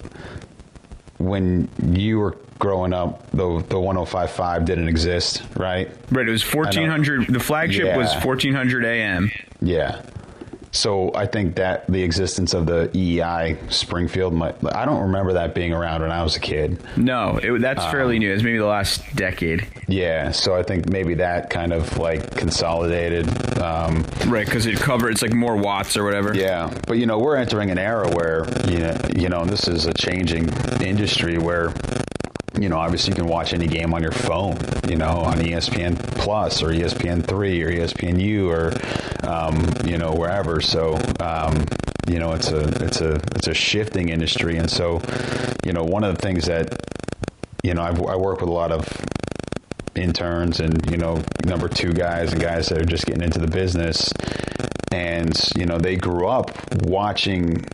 when you were growing up, the 105.5 didn't exist, right? Right, it was 1400. The flagship was 1400 AM. Yeah. So I think that the existence of the EEI Springfield, I don't remember that being around when I was a kid. No, that's fairly new. It's maybe the last decade. Yeah, so I think maybe that kind of like consolidated. Right, because it's like more watts or whatever. Yeah, but we're entering an era where this is a changing industry where obviously you can watch any game on your phone, on ESPN Plus or ESPN3 or ESPNU or, wherever. So, it's a shifting industry. And so, one of the things that, I work with a lot of interns and, number two guys and guys that are just getting into the business. And, they grew up watching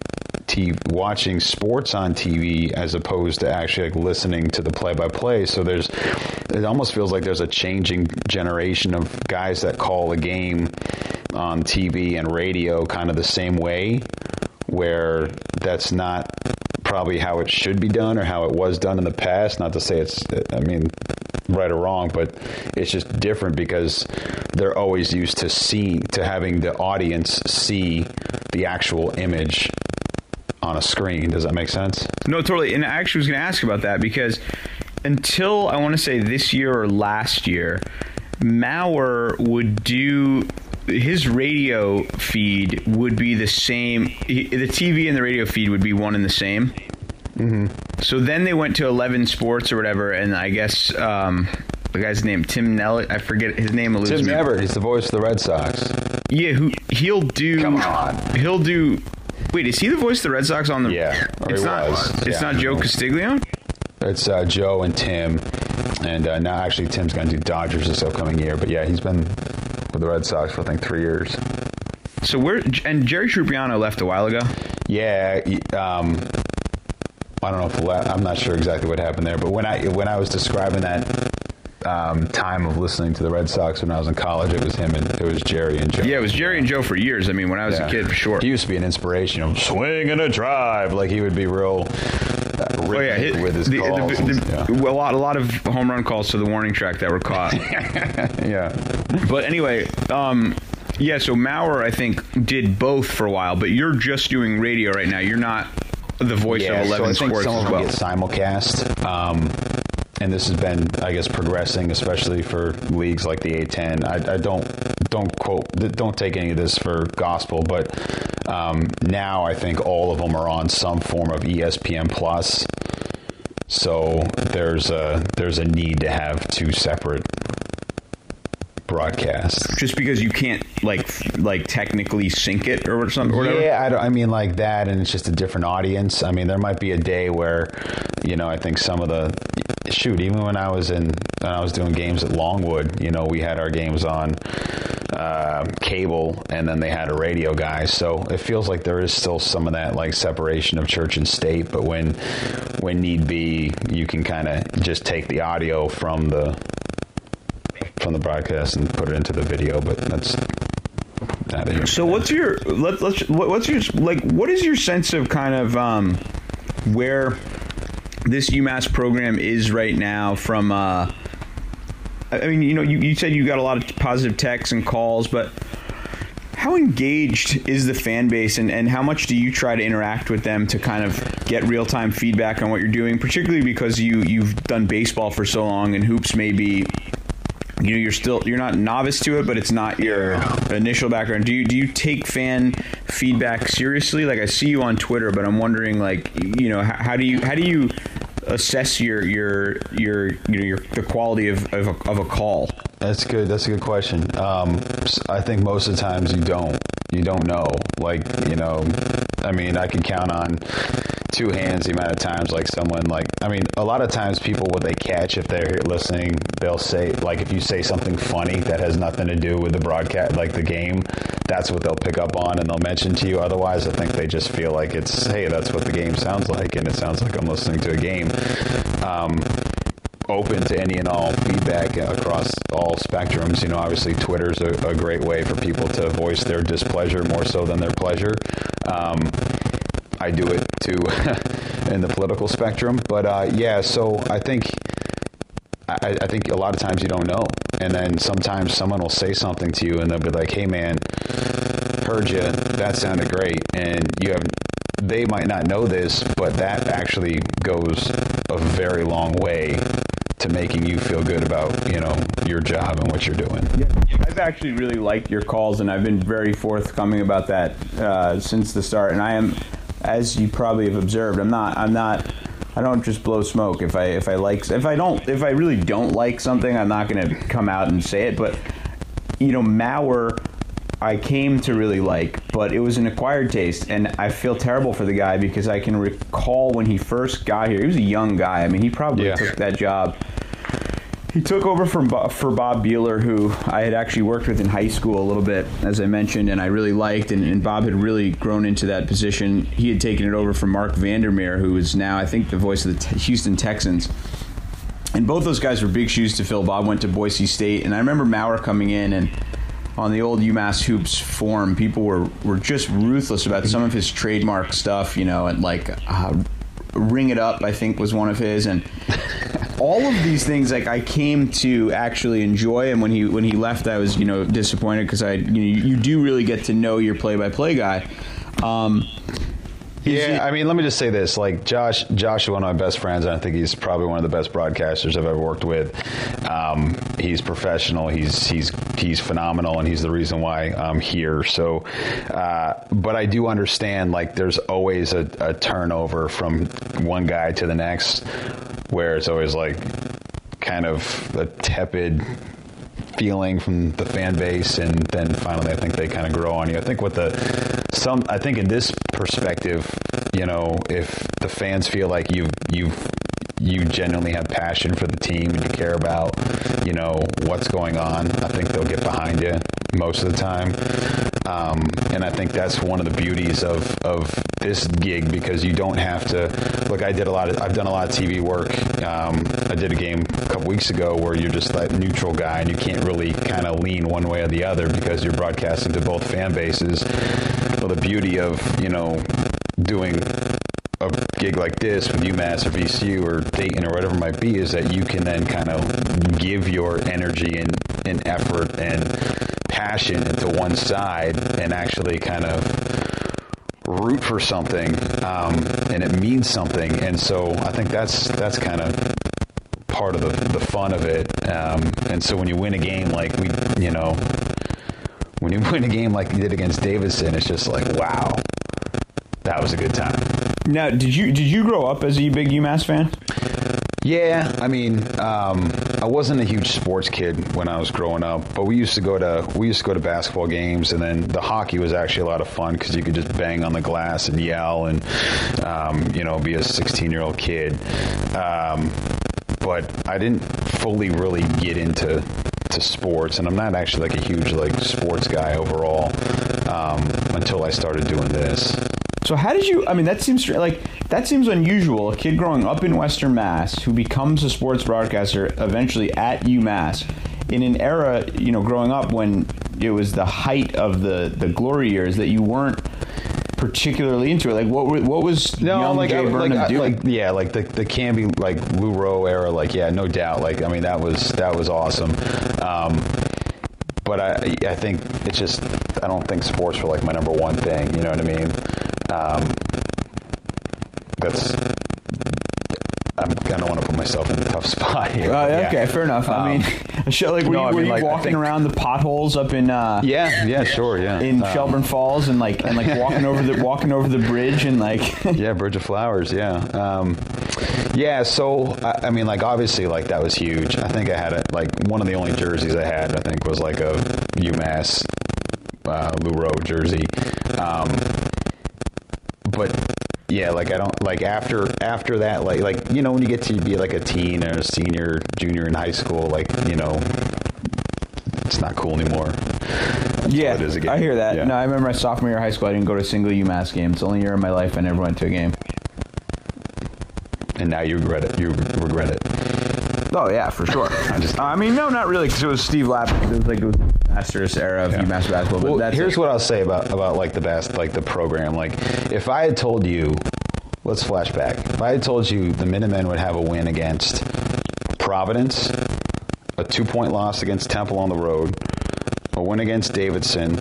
sports on TV as opposed to actually like listening to the play-by-play. So it almost feels like there's a changing generation of guys that call a game on TV and radio kind of the same way, where that's not probably how it should be done or how it was done in the past. Not to say it's right or wrong, but it's just different because they're always used to having the audience see the actual image on a screen. Does that make sense? No, totally. And I actually was going to ask about that because until I want to say this year or last year, Mauer would do his radio feed would be the same. The TV and the radio feed would be one and the same. Mm-hmm. So then they went to 11 Sports or whatever, and I guess the guy's name, Tim Nell, I forget his name. Tim Everett. He's the voice of the Red Sox. Yeah, he'll do. Come on. He'll do. Wait, is he the voice of the Red Sox on the? Yeah, it's not Joe Castiglione. It's Joe and Tim, and now actually Tim's going to do Dodgers this upcoming year. But yeah, he's been with the Red Sox for I think 3 years. So and Jerry Trupiano left a while ago. Yeah, I don't know if I'm not sure exactly what happened there, but when I was describing that time of listening to the Red Sox when I was in college, it was him and it was Jerry and Joe. Yeah, it was Jerry and Joe for years. I mean, when I was a kid, for sure. He used to be an inspiration. Swing and a drive, like he would be real. With his calls. A lot of home run calls to the warning track that were caught. Yeah. But anyway, so Mauer, I think, did both for a while, but you're just doing radio right now. You're not the voice of 11 so I think Sports some as of well. Get simulcast. And this has been, I guess, progressing, especially for leagues like the A10. I don't take any of this for gospel, but now I think all of them are on some form of ESPN Plus. So there's a need to have two separate broadcasts. Just because you can't like technically sync it or something. Or whatever? Yeah, I mean like that, and it's just a different audience. I mean, there might be a day where, I think some of the even when I was doing games at Longwood, we had our games on cable, and then they had a radio guy. So it feels like there is still some of that like separation of church and state. But when need be, you can kind of just take the audio from the from the broadcast and put it into the video, but that's not it. So what is your sense of kind of where this UMass program is right now from, I mean, you said you got a lot of positive texts and calls, but how engaged is the fan base, and how much do you try to interact with them to kind of get real-time feedback on what you're doing, particularly because you've done baseball for so long and hoops may be, you're not novice to it, but it's not your initial background. Do you take fan feedback seriously? Like, I see you on Twitter, but I'm wondering, like, how do you assess the quality of a call? That's good. That's a good question. I think most of the times you don't know. Like, I mean, I can count on two hands the amount of times, like, someone, like, I mean, a lot of times people, what they catch if they're here listening, they'll say, like, if you say something funny that has nothing to do with the broadcast, like the game, that's what they'll pick up on and they'll mention to you. Otherwise, I think they just feel like it's, hey, that's what the game sounds like, and it sounds like I'm listening to a game. Open to any and all feedback across all spectrums. Obviously Twitter's a great way for people to voice their displeasure more so than their pleasure. I do it too in the political spectrum, but so I think a lot of times you don't know, and then sometimes someone will say something to you and they'll be like, hey man, heard you, that sounded great, and they might not know this, but that actually goes a very long way to making you feel good about, your job and what you're doing. Yeah, I've actually really liked your calls, and I've been very forthcoming about that since the start. And I am, as you probably have observed, I don't just blow smoke. If I really don't like something, I'm not going to come out and say it. But Mauer, I came to really like, but it was an acquired taste, and I feel terrible for the guy because I can recall when he first got here. He was a young guy. I mean, he probably took that job. He took over for Bob Beeler, who I had actually worked with in high school a little bit, as I mentioned, and I really liked, and Bob had really grown into that position. He had taken it over from Mark Vandermeer, who is now, I think, the voice of the Houston Texans. And both those guys were big shoes to fill. Bob went to Boise State, and I remember Mauer coming in, and on the old UMass Hoops forum, people were just ruthless about some of his trademark stuff, and like Ring It Up, I think, was one of his, and all of these things, like, I came to actually enjoy. And when he left, I was disappointed because you do really get to know your play-by-play guy. Yeah, I mean, let me just say this. Like, Josh is one of my best friends, and I think he's probably one of the best broadcasters I've ever worked with. He's professional. He's phenomenal, and he's the reason why I'm here. So, but I do understand, like, there's always a turnover from one guy to the next, where it's always, like, kind of a tepid feeling from the fan base, and then finally I think they kind of grow on you. I think I think in this perspective, if the fans feel like you genuinely have passion for the team and you care about, what's going on, I think they'll get behind you most of the time. And I think that's one of the beauties of this gig, because you don't have to, look, I've done a lot of TV work. I did a game a couple weeks ago where you're just that neutral guy and you can't really kind of lean one way or the other because you're broadcasting to both fan bases. Well, the beauty of, doing a gig like this with UMass or VCU or Dayton or whatever it might be is that you can then kind of give your energy and effort and passion into one side and actually kind of root for something, and it means something. And so I think that's kind of part of the fun of it. And so when you win a game like when you win a game like you did against Davidson, it's just like, wow, that was a good time. Now, did you grow up as a big UMass fan? Yeah, I mean, I wasn't a huge sports kid when I was growing up, but we used to go to basketball games, and then the hockey was actually a lot of fun because you could just bang on the glass and yell and be a 16-year-old kid. But I didn't fully really get into sports, and I'm not actually like a huge sports guy overall until I started doing this. So how did you? I mean, that seems unusual. A kid growing up in Western Mass who becomes a sports broadcaster eventually at UMass, in an era, growing up when it was the height of the glory years that you weren't particularly into it. Like, what was young Jay Burnham doing? The Camby, Lou Rowe era, no doubt. That was awesome. But I think it's just, I don't think sports were my number one thing. You know what I mean? I don't want to put myself in a tough spot here. Okay, fair enough. Were you walking around the potholes up in? Sure. In Shelburne Falls and walking over the bridge and Bridge of Flowers. So obviously that was huge. I think I had one of the only jerseys I had. I think was a UMass Lou Rowe jersey. But yeah, I don't after that, when you get to be a teen or a senior, junior in high school, it's not cool anymore. It is again. I hear that. Yeah. No, I remember my sophomore year of high school, I didn't go to a single UMass game. It's the only year of my life I never went to a game. And now you regret it. Oh yeah, for sure. No, not really, because it was Steve Lapp. It was the Masters era of UMass basketball. But here's what I'll say about the program. If I had told you, let's flash back. If I had told you the Minutemen would have a win against Providence, a 2-point loss against Temple on the road, a win against Davidson,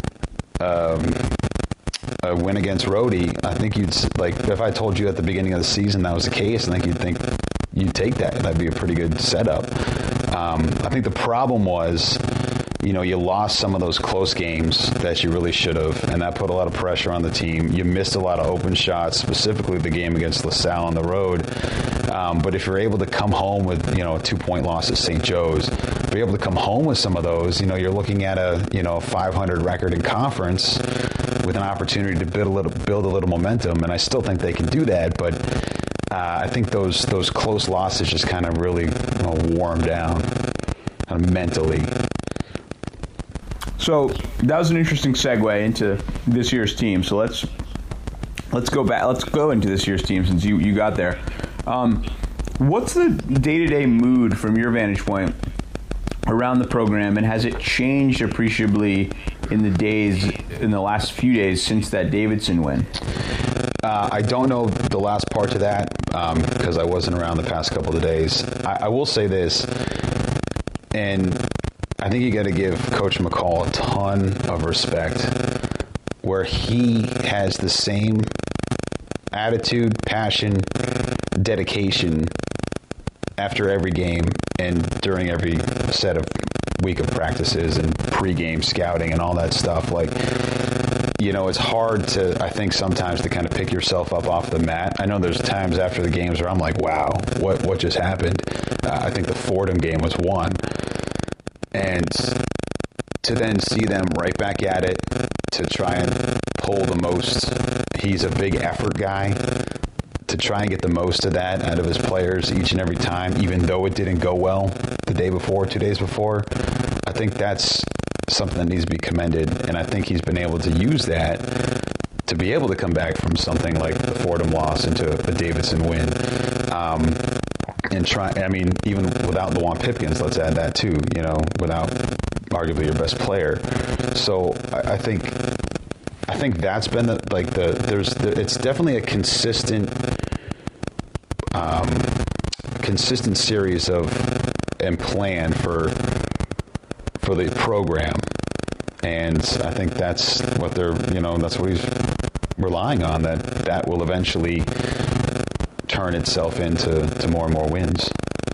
a win against Rhodey, I think you'd if I told you at the beginning of the season that was the case, I think you'd take that. That'd be a pretty good setup. I think the problem was, you lost some of those close games that you really should have, and that put a lot of pressure on the team. You missed a lot of open shots, specifically the game against LaSalle on the road. But if you're able to come home with, a 2-point loss at St. Joe's, if you're able to come home with some of those, you're looking at a 500 record in conference with an opportunity to build a little momentum. And I still think they can do that, but I think those close losses just kind of really wore them down mentally. So that was an interesting segue into this year's team. So let's go back. Let's go into this year's team since you got there. What's the day-to-day mood from your vantage point around the program, and has it changed appreciably in the last few days since that Davidson win? I don't know the last part to that because I wasn't around the past couple of days. I will say this, and I think you got to give Coach McCall a ton of respect, where he has the same attitude, passion, dedication after every game and during every set of week of practices and pregame scouting and all that stuff. It's hard to, I think, sometimes to kind of pick yourself up off the mat. I know there's times after the games where I'm like, wow, what just happened? I think the Fordham game was one. And to then see them right back at it, to try and pull the most, he's a big effort guy, to try and get the most of that out of his players each and every time, even though it didn't go well the day before, 2 days before. I think that's something that needs to be commended, and I think he's been able to use that to be able to come back from something like the Fordham loss into a Davidson win. And even without Lawan Pipkins, let's add that too, without arguably your best player. So I think that's been it's definitely a consistent series of and plan for the program, and I think that's what that's what he's relying on, that will eventually turn itself into more and more wins.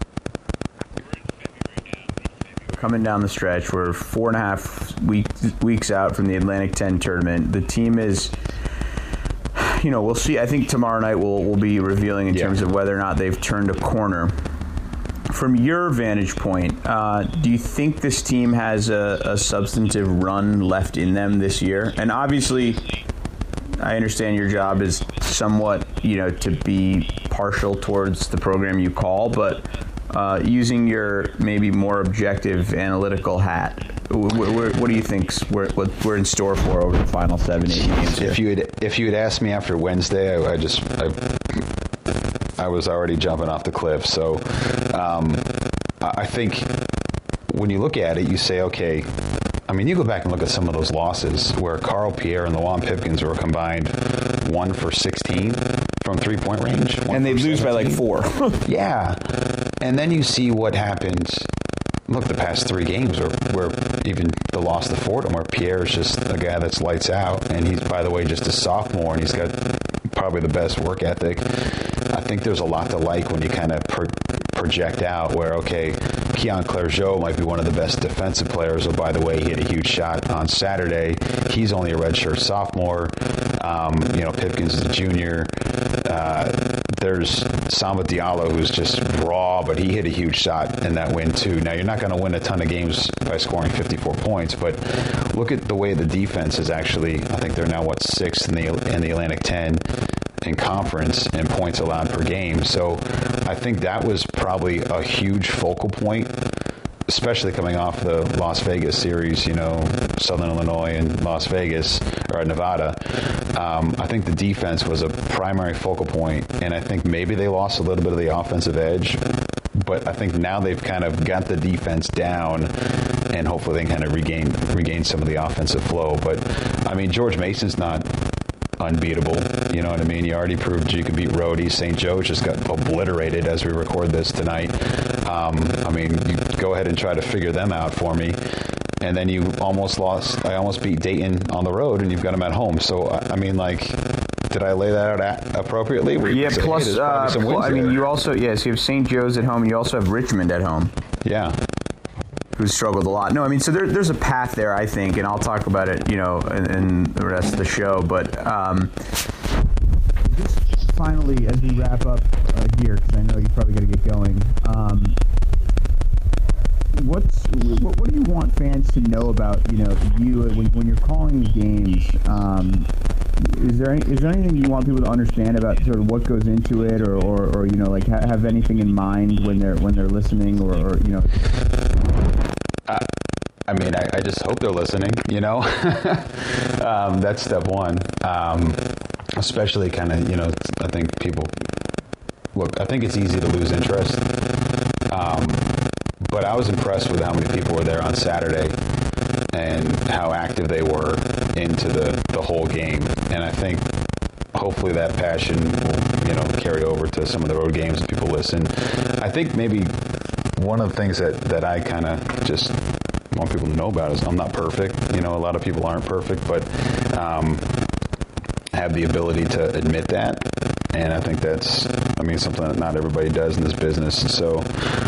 Coming down the stretch, we're 4.5 weeks out from the Atlantic 10 tournament. The team is, we'll see. I think tomorrow night we'll be revealing in terms of whether or not they've turned a corner. From your vantage point, do you think this team has a substantive run left in them this year? And obviously, I understand your job is somewhat, to be partial towards the program you call, but using your maybe more objective analytical hat, what do you think we're in store for over the final 7-8 games here? If you had asked me after Wednesday, I was already jumping off the cliff. So I think when you look at it, you say, okay, I mean, you go back and look at some of those losses where Carl Pierre and Luan Pipkins were combined 1 for 16 from three-point range. And they lose by like 4. Yeah. And then you see what happened. Look, the past 3 games where even the loss to Fordham, where Pierre is just a guy that's lights out, and he's, by the way, just a sophomore, and he's got probably the best work ethic. I think there's a lot to like when you kind of project out where, okay, Keon Clergeot might be one of the best defensive players. Oh, by the way, he had a huge shot on Saturday. He's only a redshirt sophomore. Pipkins is a junior. There's Samba Diallo, who's just raw, but he hit a huge shot in that win, too. Now, you're not going to win a ton of games by scoring 54 points, but look at the way the defense is actually, I think they're now, 6th in the Atlantic 10 in conference in points allowed per game. So I think that was probably a huge focal point, especially coming off the Las Vegas series, Southern Illinois and Las Vegas, or Nevada. I think the defense was a primary focal point, and I think maybe they lost a little bit of the offensive edge, but I think now they've kind of got the defense down, and hopefully they can kind of regain some of the offensive flow. But, I mean, George Mason's not unbeatable. You know what I mean? You already proved you could beat Rhodey. St. Joe's just got obliterated as we record this tonight. You go ahead and try to figure them out for me. And then you almost lost. I almost beat Dayton on the road, and you've got them at home. So, did I lay that out appropriately? Yeah, plus, you also, so you have St. Joe's at home, and you also have Richmond at home. Yeah. Who's struggled a lot. No, so there's a path there, I think, and I'll talk about it, in the rest of the show. But just finally, as we wrap up here, because I know you probably got to get going. What do you want fans to know about you when you're calling the games? Is there anything you want people to understand about sort of what goes into it, or have anything in mind when they're listening, or I just hope they're listening, That's step one. Especially kind of, I think people, I think it's easy to lose interest. But I was impressed with how many people were there on Saturday and how active they were into the whole game. And I think hopefully that passion will, carry over to some of the road games and people listen. I think maybe one of the things that I kind of just want people to know about is I'm not perfect. A lot of people aren't perfect, but have the ability to admit that. And I think that's, something that not everybody does in this business. So,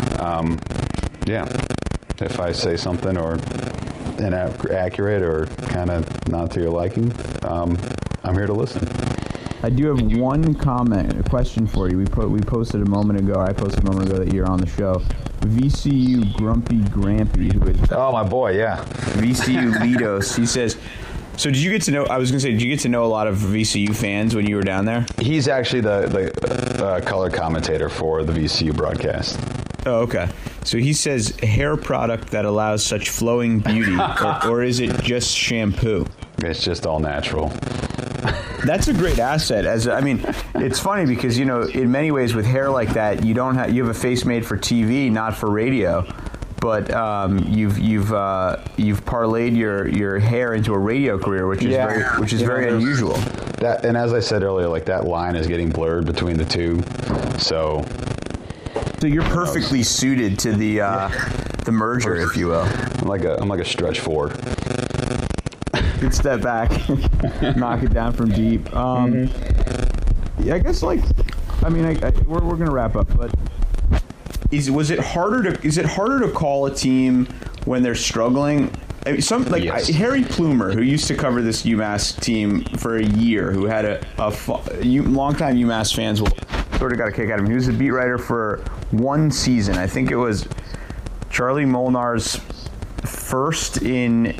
if I say something or inaccurate or kind of not to your liking, I'm here to listen. I do have one a question for you. We posted a moment ago. I posted a moment ago that you're on the show. VCU Grumpy Grampy, who is my boy, yeah. VCU Lidos. He says, so did you get to know? I was going to say, did you get to know a lot of VCU fans when you were down there? He's actually the color commentator for the VCU broadcast. Oh, okay. So he says hair product that allows such flowing beauty, or is it just shampoo? It's just all natural. That's a great asset. It's funny because in many ways with hair like that, you have a face made for TV, not for radio. But you've parlayed your hair into a radio career, which is very unusual. That, and as I said earlier, that line is getting blurred between the two. So you're perfectly suited to the merger, if you will. I'm like a stretch forward. Good step back, knock it down from deep. Yeah, I guess we're gonna wrap up, but is it harder to call a team when they're struggling? Yes. Harry Plumer, who used to cover this UMass team for a year, who had longtime UMass fans will sort of got a kick out of him. He was a beat writer for one season. I think it was Charlie Molnar's first in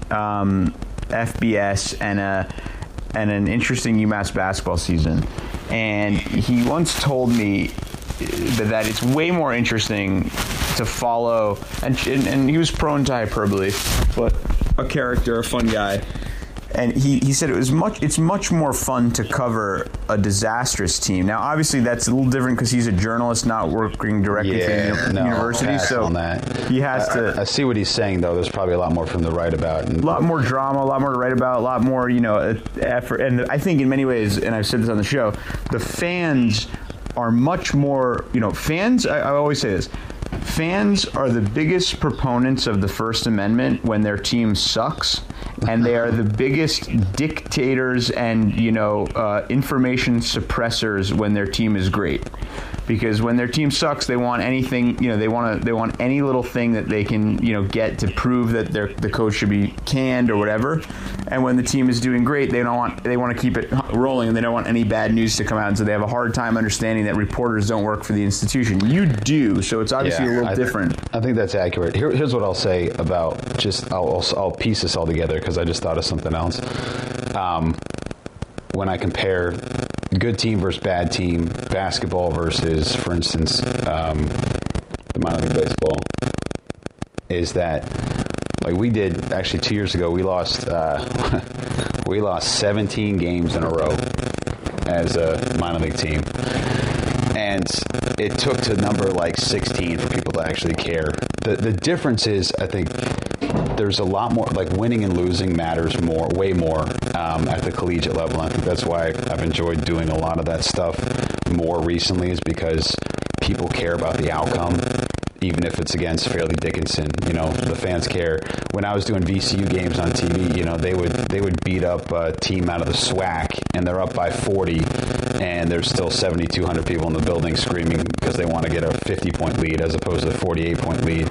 FBS and an interesting UMass basketball season. And he once told me that it's way more interesting to follow, and he was prone to hyperbole, but a fun guy. And he said it's much more fun to cover a disastrous team. Now, obviously, that's a little different because he's a journalist, not working directly for the university. So on that. He has to. I see what he's saying, though. There's probably a lot more from the write about. A lot more drama, a lot more to write about, a lot more, effort. And I think in many ways, and I've said this on the show, the fans are much more, fans, I always say this, fans are the biggest proponents of the First Amendment when their team sucks, and they are the biggest dictators and, information suppressors when their team is great. Because when their team sucks, they want anything, they want any little thing that they can, get to prove that the coach should be canned or whatever. And when the team is doing great, they want to keep it rolling, and they don't want any bad news to come out. And so they have a hard time understanding that reporters don't work for the institution. You do, so it's obviously a little different. I think that's accurate. Here's what I'll say about I'll piece this all together because I just thought of something else. When I compare good team versus bad team, basketball versus, for instance, the minor league baseball, is that like we did actually 2 years ago, we lost 17 games in a row as a minor league team, and it took to number like 16 for people to actually care. The difference is, I think, there's a lot more, like winning and losing matters way more at the collegiate level. I think that's why I've enjoyed doing a lot of that stuff more recently, is because people care about the outcome, even if it's against Fairleigh Dickinson. The fans care. When I was doing VCU games on TV, they would beat up a team out of the SWAC, and they're up by 40, and there's still 7,200 people in the building screaming because they want to get a 50-point lead as opposed to a 48-point lead.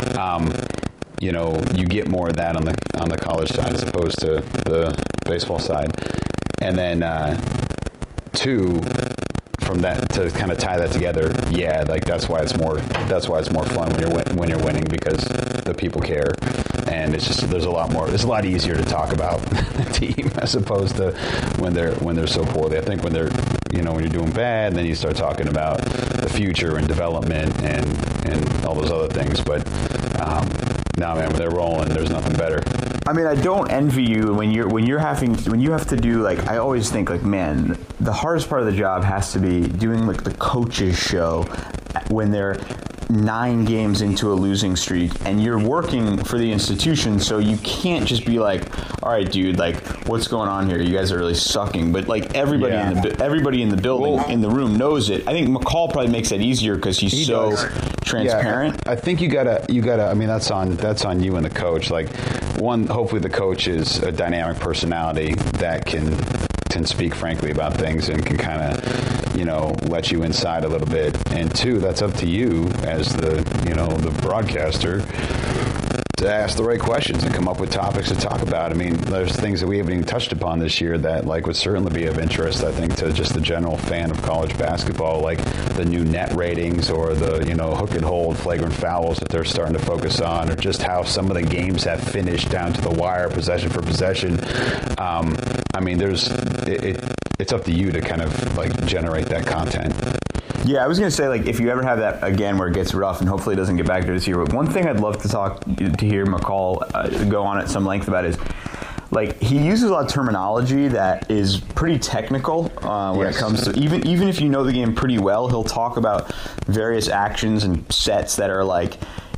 You get more of that on the college side as opposed to the baseball side. And then two, from that, to kind of tie that together, that's why it's more fun when you're winning, because the people care, and it's just it's a lot easier to talk about the team as opposed to when they're so poorly. I think when they're when you're doing bad, then you start talking about the future and development and all those other things. But no, man, when they're rolling, there's nothing better. I mean, I don't envy you when you have to do, like, I always think, like, man, the hardest part of the job has to be doing, like, the coach's show when they're 9 games into a losing streak and you're working for the institution, so you can't just be like, all right, dude, like, what's going on here? You guys are really sucking. But like everybody in the building, in the room knows it. I think McCall probably makes that easier because he's so transparent. Yeah, I think you gotta. I mean, that's on you and the coach. Like, one, hopefully the coach is a dynamic personality that can speak frankly about things and can kind of, let you inside a little bit. And two, that's up to you as the broadcaster to ask the right questions and come up with topics to talk about. I mean, there's things that we haven't even touched upon this year that would certainly be of interest, I think, to just the general fan of college basketball, like the new net ratings or the, hook and hold flagrant fouls that they're starting to focus on, or just how some of the games have finished down to the wire, possession for possession. I mean, it's up to you to kind of like generate that content. Yeah, I was going to say, like, if you ever have that again where it gets rough, and hopefully it doesn't get back to this year, but one thing I'd love to hear McCall go on at some length about is, like, he uses a lot of terminology that is pretty technical when it comes to, even if you know the game pretty well, he'll talk about various actions and sets that are like,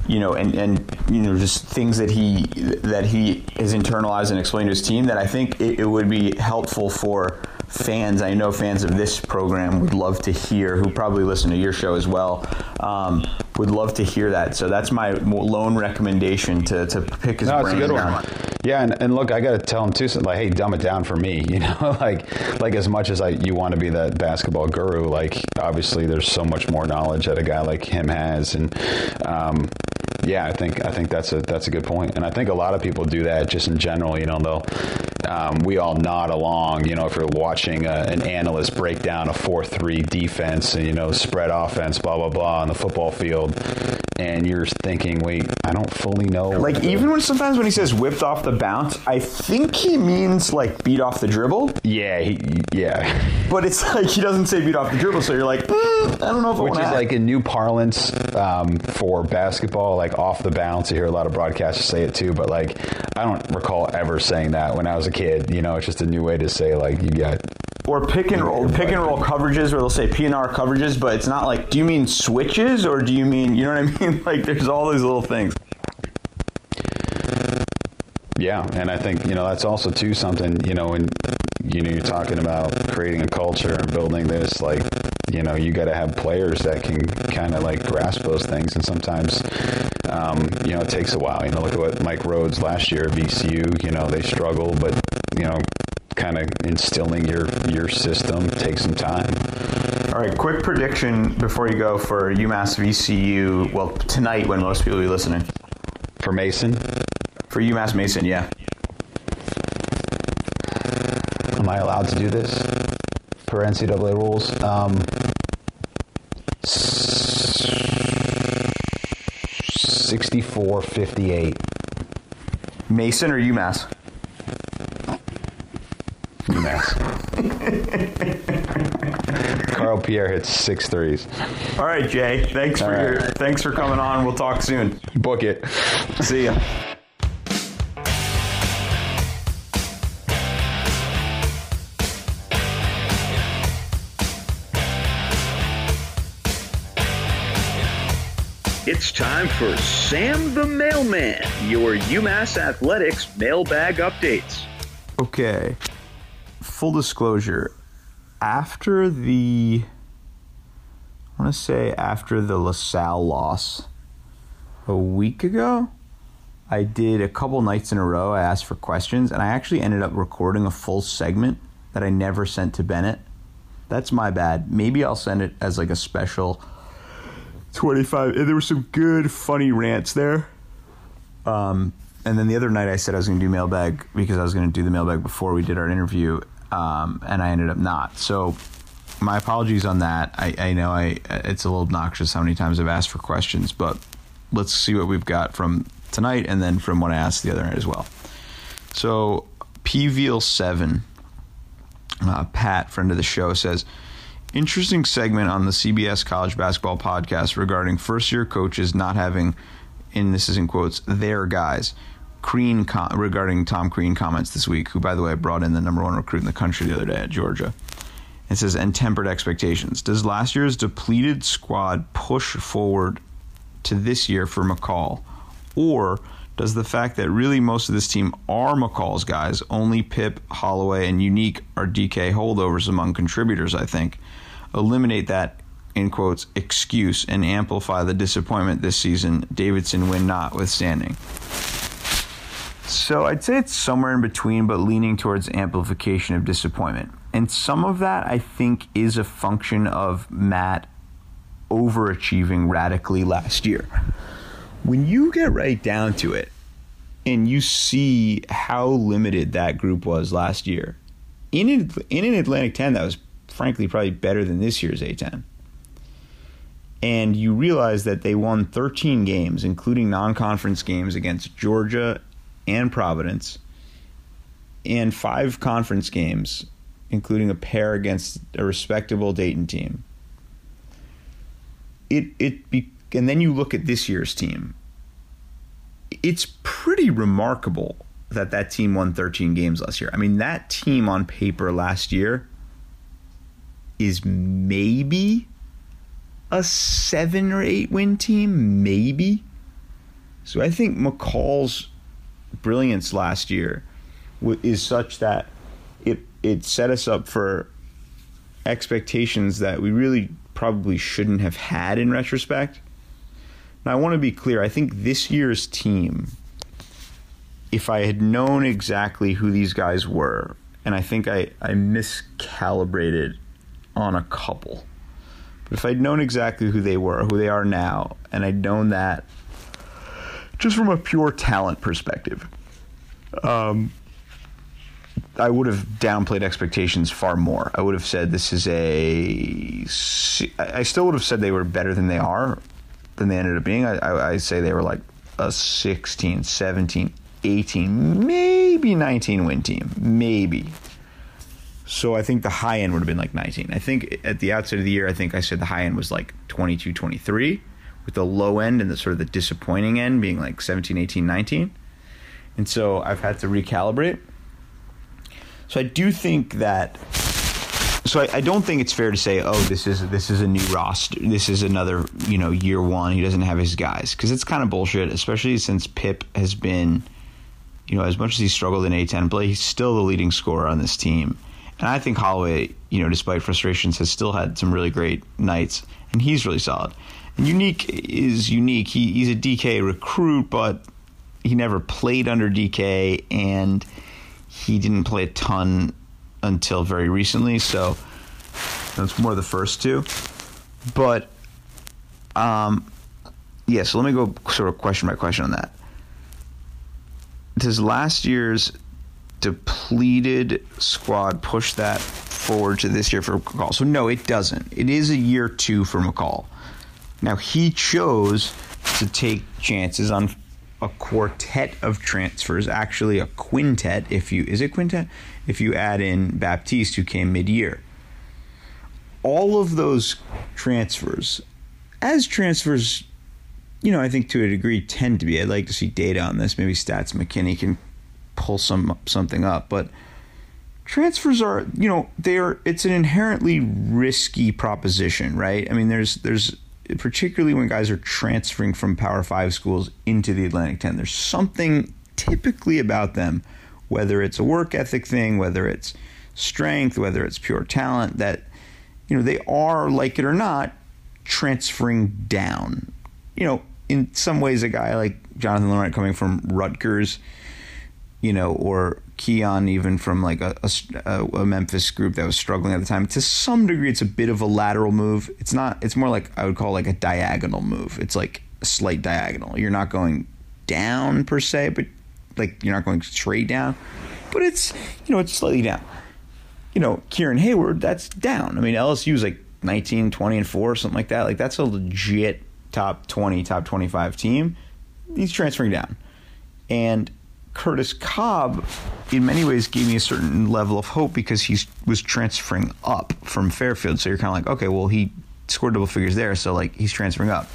just things that he has internalized and explained to his team that I think it would be helpful for fans. I know fans of this program would love to hear, who probably listen to your show as well, would love to hear that. So that's my lone recommendation, to pick his brain. It's a good one. Yeah, and look, I got to tell him too, like, hey, dumb it down for me, like as much as you want to be that basketball guru, like, obviously there's so much more knowledge that a guy like him has, and I think that's a good point, and I think a lot of people do that just in general. We all nod along, if you're watching an analyst break down a 4-3 defense and spread offense, blah blah blah on the football field, and you're thinking, wait, I don't fully know. Like, even sometimes when he says whipped off the bounce, I think he means like beat off the dribble. Yeah. But it's like he doesn't say beat off the dribble, so you're like, I don't know if which is like a new parlance for basketball, like off the bounce. You hear a lot of broadcasters say it too, but like I don't recall ever saying that when I was a kid. It's just a new way to say, like, you got... Or pick and roll coverages where they'll say PNR coverages, but it's not like, do you mean switches or do you mean, you know what I mean? Like, there's all these little things. Yeah, and I think, that's also, too, something, when, you're talking about creating a culture and building this, like, you got to have players that can kind of, like, grasp those things. And sometimes, it takes a while. Look at what Mike Rhodes last year at VCU, they struggle, but, kind of instilling your system takes some time. All right, quick prediction before you go for UMass VCU. Well, tonight when most people will be listening. For Mason? For UMass Mason, yeah. Am I allowed to do this per NCAA rules? 64-58. Mason or UMass? UMass. Carl Pierre hits 6 threes. All right, Jay. Thanks for coming on. We'll talk soon. Book it. See ya. It's time for Sam the Mailman, your UMass Athletics mailbag updates. Okay. Full disclosure. After the LaSalle loss a week ago, I did a couple nights in a row. I asked for questions, and I actually ended up recording a full segment that I never sent to Bennett. That's my bad. Maybe I'll send it as like a special 25. There were some good, funny rants there. And then the other night I said I was going to do mailbag because I was going to do the mailbag before we did our interview, and I ended up not. So my apologies on that. I know it's a little obnoxious how many times I've asked for questions, but let's see what we've got from tonight and then from what I asked the other night as well. So PVL7, Pat, friend of the show, says, interesting segment on the CBS College Basketball Podcast regarding first-year coaches not having, and this is in quotes, their guys. Regarding Tom Crean comments this week, who, by the way, brought in the number 1 recruit in the country the other day at Georgia. It says, and tempered expectations. Does last year's depleted squad push forward to this year for McCall? Or does the fact that really most of this team are McCall's guys, only Pip, Holloway, and Unique are DK holdovers among contributors, I think, eliminate that, in quotes, excuse and amplify the disappointment this season, Davidson win notwithstanding? So I'd say it's somewhere in between, but leaning towards amplification of disappointment. And some of that, I think, is a function of Matt overachieving radically last year. When you get right down to it, and you see how limited that group was last year, in an Atlantic 10 that was, frankly, probably better than this year's A10, and you realize that they won 13 games, including non-conference games against Georgia and Providence, and 5 conference games, including a pair against a respectable Dayton team. And then you look at this year's team. It's pretty remarkable that team won 13 games last year. I mean, that team on paper last year is maybe a 7 or 8 win team, maybe. So I think McCall's brilliance last year is such that it set us up for expectations that we really probably shouldn't have had in retrospect. Now, I want to be clear. I think this year's team, if I had known exactly who these guys were, and I think I miscalibrated on a couple, but if I'd known exactly who they were, who they are now, and I'd known that just from a pure talent perspective, I would have downplayed expectations far more. I would have said I still would have said they were better than they ended up being. I say they were like a 16, 17, 18, maybe 19 win team. Maybe. So I think the high end would have been like 19. I think at the outset of the year, I think I said the high end was like 22, 23, with the low end and the sort of the disappointing end being like 17, 18, 19. And so I've had to recalibrate. So I do think that. So I don't think it's fair to say, oh, this is a new roster. This is another, year one. He doesn't have his guys, because it's kind of bullshit, especially since Pip has been, as much as he struggled in A10 play, he's still the leading scorer on this team. And I think Holloway, despite frustrations, has still had some really great nights, and he's really solid. And Unique is unique. He's a DK recruit, but he never played under DK, and he didn't play a ton until very recently, so that's more the first two. But so let me go sort of question by question on that. Does last year's depleted squad push that forward to this year for McCall? So no, it doesn't. It is a year two for McCall. Now, he chose to take chances on a quartet of transfers, actually a quintet, if you add in Baptiste, who came mid-year. All of those transfers, I think to a degree tend to be. I'd like to see data on this. Maybe Stats McKinney can pull something up, but transfers are, it's an inherently risky proposition, right? I mean, there's particularly when guys are transferring from Power 5 schools into the Atlantic 10, there's something typically about them, whether it's a work ethic thing, whether it's strength, whether it's pure talent, that, they are, like it or not, transferring down. In some ways, a guy like Jonathan Laurent coming from Rutgers, or Keon even from like a Memphis group that was struggling at the time, to some degree it's a bit of a lateral move. It's more like I would call like a diagonal move. It's like a slight diagonal. You're not going down per se, but like you're not going straight down, but it's slightly down. Kieran Hayward, that's down. I mean, LSU is like 19, 20 and 4, something like that. Like that's a legit top 20, top 25 team. He's transferring down. And Curtis Cobb, in many ways, gave me a certain level of hope because he was transferring up from Fairfield. So you're kind of like, okay, well, he scored double figures there, so like he's transferring up.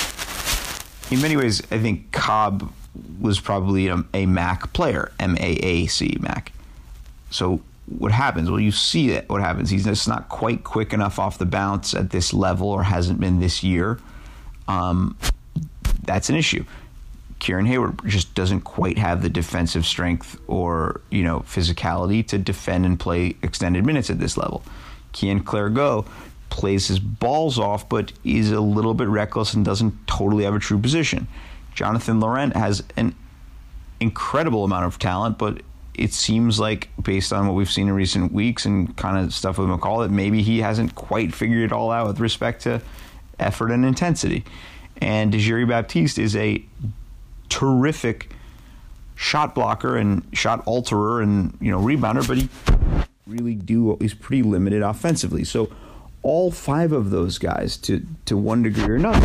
In many ways, I think Cobb was probably a MAC player, MAAC, MAC. So what happens? Well, you see that what happens. He's just not quite quick enough off the bounce at this level, or hasn't been this year. That's an issue. Kieran Hayward just doesn't quite have the defensive strength or, physicality to defend and play extended minutes at this level. Kian Clergeau plays his balls off, but is a little bit reckless and doesn't totally have a true position. Jonathan Laurent has an incredible amount of talent, but it seems like, based on what we've seen in recent weeks and kind of stuff with McCall, that maybe he hasn't quite figured it all out with respect to effort and intensity. And Dejiri Baptiste is a terrific shot blocker and shot alterer and rebounder, but he's pretty limited offensively. So all five of those guys, to one degree or another,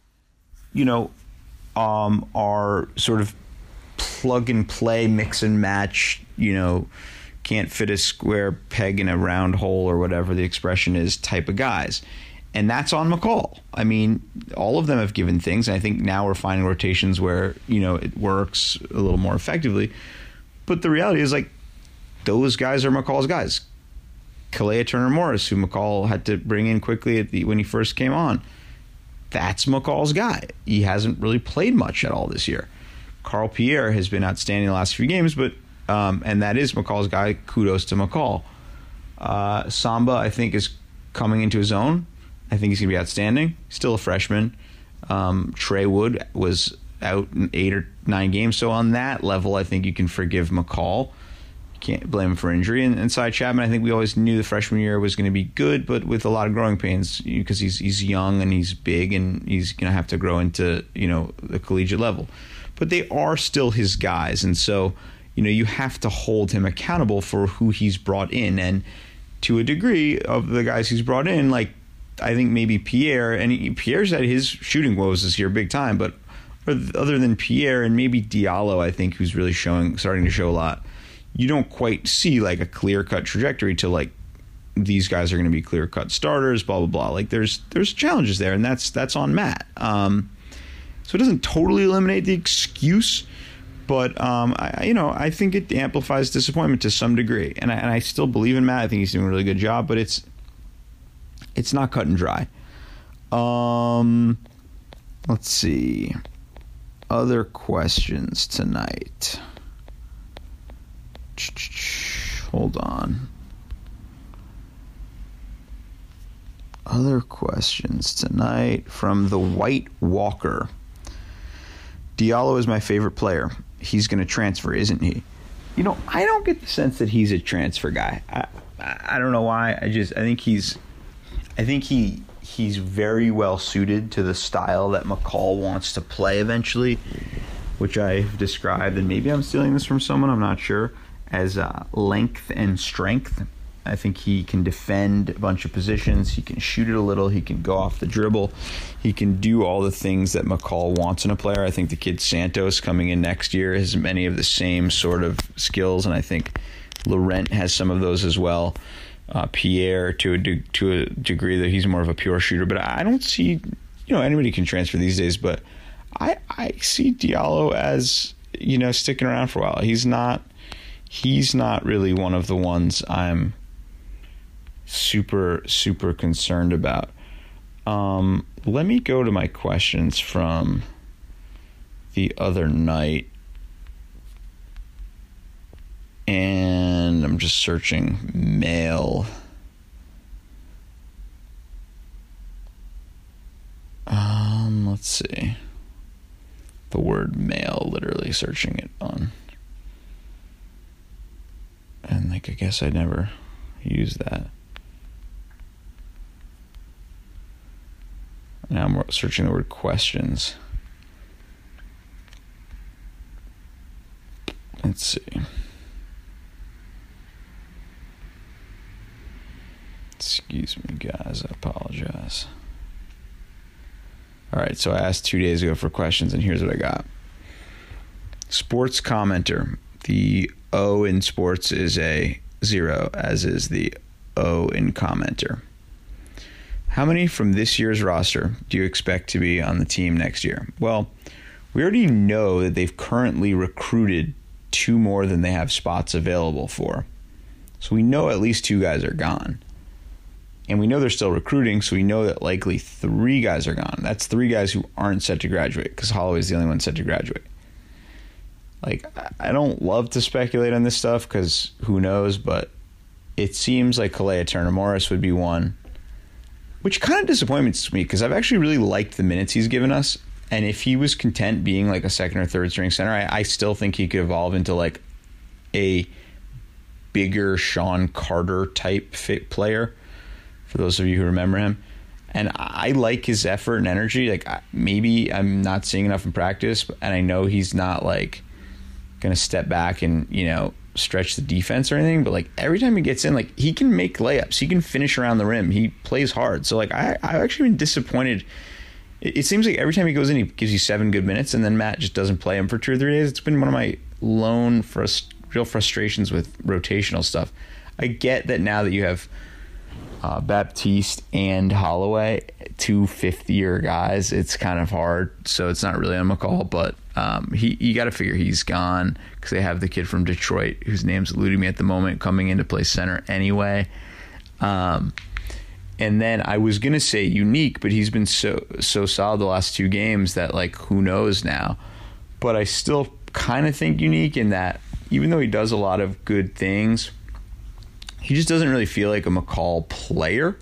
are sort of plug and play, mix and match, can't fit a square peg in a round hole, or whatever the expression is, type of guys. And that's on McCall. I mean, all of them have given things. And I think now we're finding rotations where, it works a little more effectively. But the reality is, like, those guys are McCall's guys. Kalea Turner-Morris, who McCall had to bring in quickly when he first came on, that's McCall's guy. He hasn't really played much at all this year. Carl Pierre has been outstanding the last few games, but and that is McCall's guy. Kudos to McCall. Samba, I think, is coming into his own. I think he's going to be outstanding. Still a freshman. Trey Wood was out in 8 or 9 games. So on that level, I think you can forgive McCall. You can't blame him for injury. And Cy Chapman, I think we always knew the freshman year was going to be good, but with a lot of growing pains, because he's young and he's big and he's going to have to grow into the collegiate level. But they are still his guys. And so, you have to hold him accountable for who he's brought in. And to a degree of the guys he's brought in, like, I think maybe Pierre, and Pierre's had his shooting woes this year big time, but other than Pierre and maybe Diallo, I think, who's really starting to show a lot, you don't quite see like a clear-cut trajectory to like these guys are going to be clear-cut starters, blah, blah, blah. Like there's challenges there, and that's on Matt. So it doesn't totally eliminate the excuse, But I think it amplifies disappointment to some degree, and I still believe in Matt. I think he's doing a really good job, but it's not cut and dry. Let's see. Other questions tonight. Hold on. Other questions tonight from the White Walker. Diallo is my favorite player. He's going to transfer, isn't he? I don't get the sense that he's a transfer guy. I don't know why. I think he's very well suited to the style that McCall wants to play eventually, which I've described, and maybe I'm stealing this from someone, I'm not sure, as length and strength. I think he can defend a bunch of positions. He can shoot it a little. He can go off the dribble. He can do all the things that McCall wants in a player. I think the kid Santos coming in next year has many of the same sort of skills, and I think Laurent has some of those as well. Pierre to a degree that he's more of a pure shooter, but I don't see anybody can transfer these days. But I see Diallo as sticking around for a while. He's not really one of the ones I'm super concerned about. Let me go to my questions from the other night, and I'm just searching mail. Let's see. The word mail, literally searching it on. And I guess I never use that. Now I'm searching the word questions. Let's see. Excuse me, guys. I apologize. All right, so I asked 2 days ago for questions, and here's what I got. Sports commenter. The O in sports is a 0, as is the O in commenter. How many from this year's roster do you expect to be on the team next year? Well, we already know that they've currently recruited 2 more than they have spots available for. So we know at least 2 guys are gone. And we know they're still recruiting, so we know that likely 3 guys are gone. That's 3 guys who aren't set to graduate, because Holloway's the only one set to graduate. I don't love to speculate on this stuff, because who knows, but it seems like Kalea Turner-Morris would be one, which kind of disappoints me, because I've actually really liked the minutes he's given us. And if he was content being like a second or third string center, I still think he could evolve into like a bigger Sean Carter type fit player, for those of you who remember him. And I like his effort and energy. Maybe I'm not seeing enough in practice, and I know he's not like going to step back and, stretch the defense or anything, but every time he gets in, he can make layups. He can finish around the rim. He plays hard. So I've actually been disappointed. It seems like every time he goes in, he gives you 7 good minutes, and then Matt just doesn't play him for 2 or 3 days. It's been one of my lone real frustrations with rotational stuff. I get that now that you have Baptiste and Holloway, 2 fifth-year guys, it's kind of hard, so it's not really on McCall, but you got to figure he's gone, because they have the kid from Detroit, whose name's eluding me at the moment, coming in to play center anyway. And then I was going to say Unique, but he's been so solid the last 2 games that, who knows now. But I still kind of think Unique in that, even though he does a lot of good things, he just doesn't really feel like a McCall player.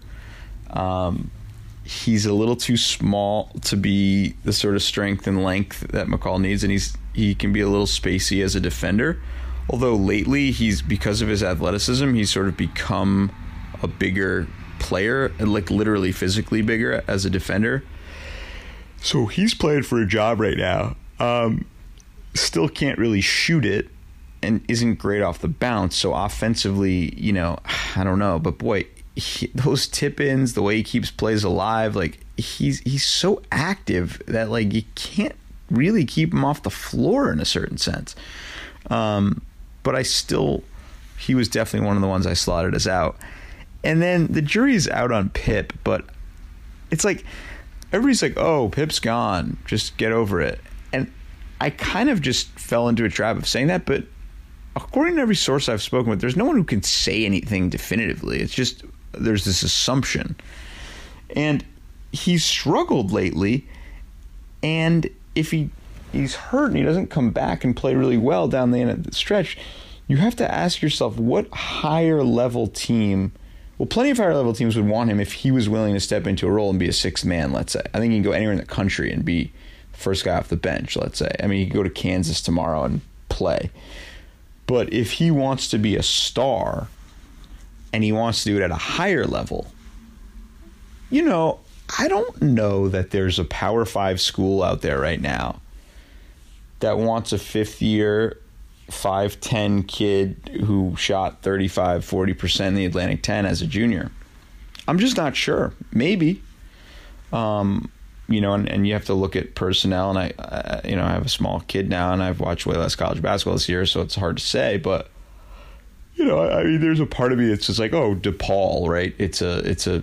He's a little too small to be the sort of strength and length that McCall needs, and he can be a little spacey as a defender. Although lately, because of his athleticism, he's sort of become a bigger player, literally physically bigger as a defender. So he's playing for a job right now. Still can't really shoot it, and isn't great off the bounce. So offensively, I don't know. But boy, those tip-ins, the way he keeps plays alive, he's so active that you can't really keep him off the floor in a certain sense. But he was definitely one of the ones I slotted as out. And then the jury's out on Pip, but it's everybody's oh, Pip's gone, just get over it. And I kind of just fell into a trap of saying that, but according to every source I've spoken with, there's no one who can say anything definitively. It's just there's this assumption. And he's struggled lately, and if he's hurt and he doesn't come back and play really well down the end of the stretch, you have to ask yourself what higher level team. Well, plenty of higher level teams would want him if he was willing to step into a role and be a sixth man, let's say. I think he can go anywhere in the country and be the first guy off the bench, let's say. I mean, he could go to Kansas tomorrow and play. But if he wants to be a star and he wants to do it at a higher level, you know, I don't know that there's a Power 5 school out there right now that wants a fifth-year 5'10" kid who shot 35-40% in the Atlantic 10 as a junior. I'm just not sure. Maybe. You know, and you have to look at personnel, and I have a small kid now, and I've watched way less college basketball this year, so it's hard to say, but you know, I mean, there's a part of me that's just like, oh, DePaul, right? It's a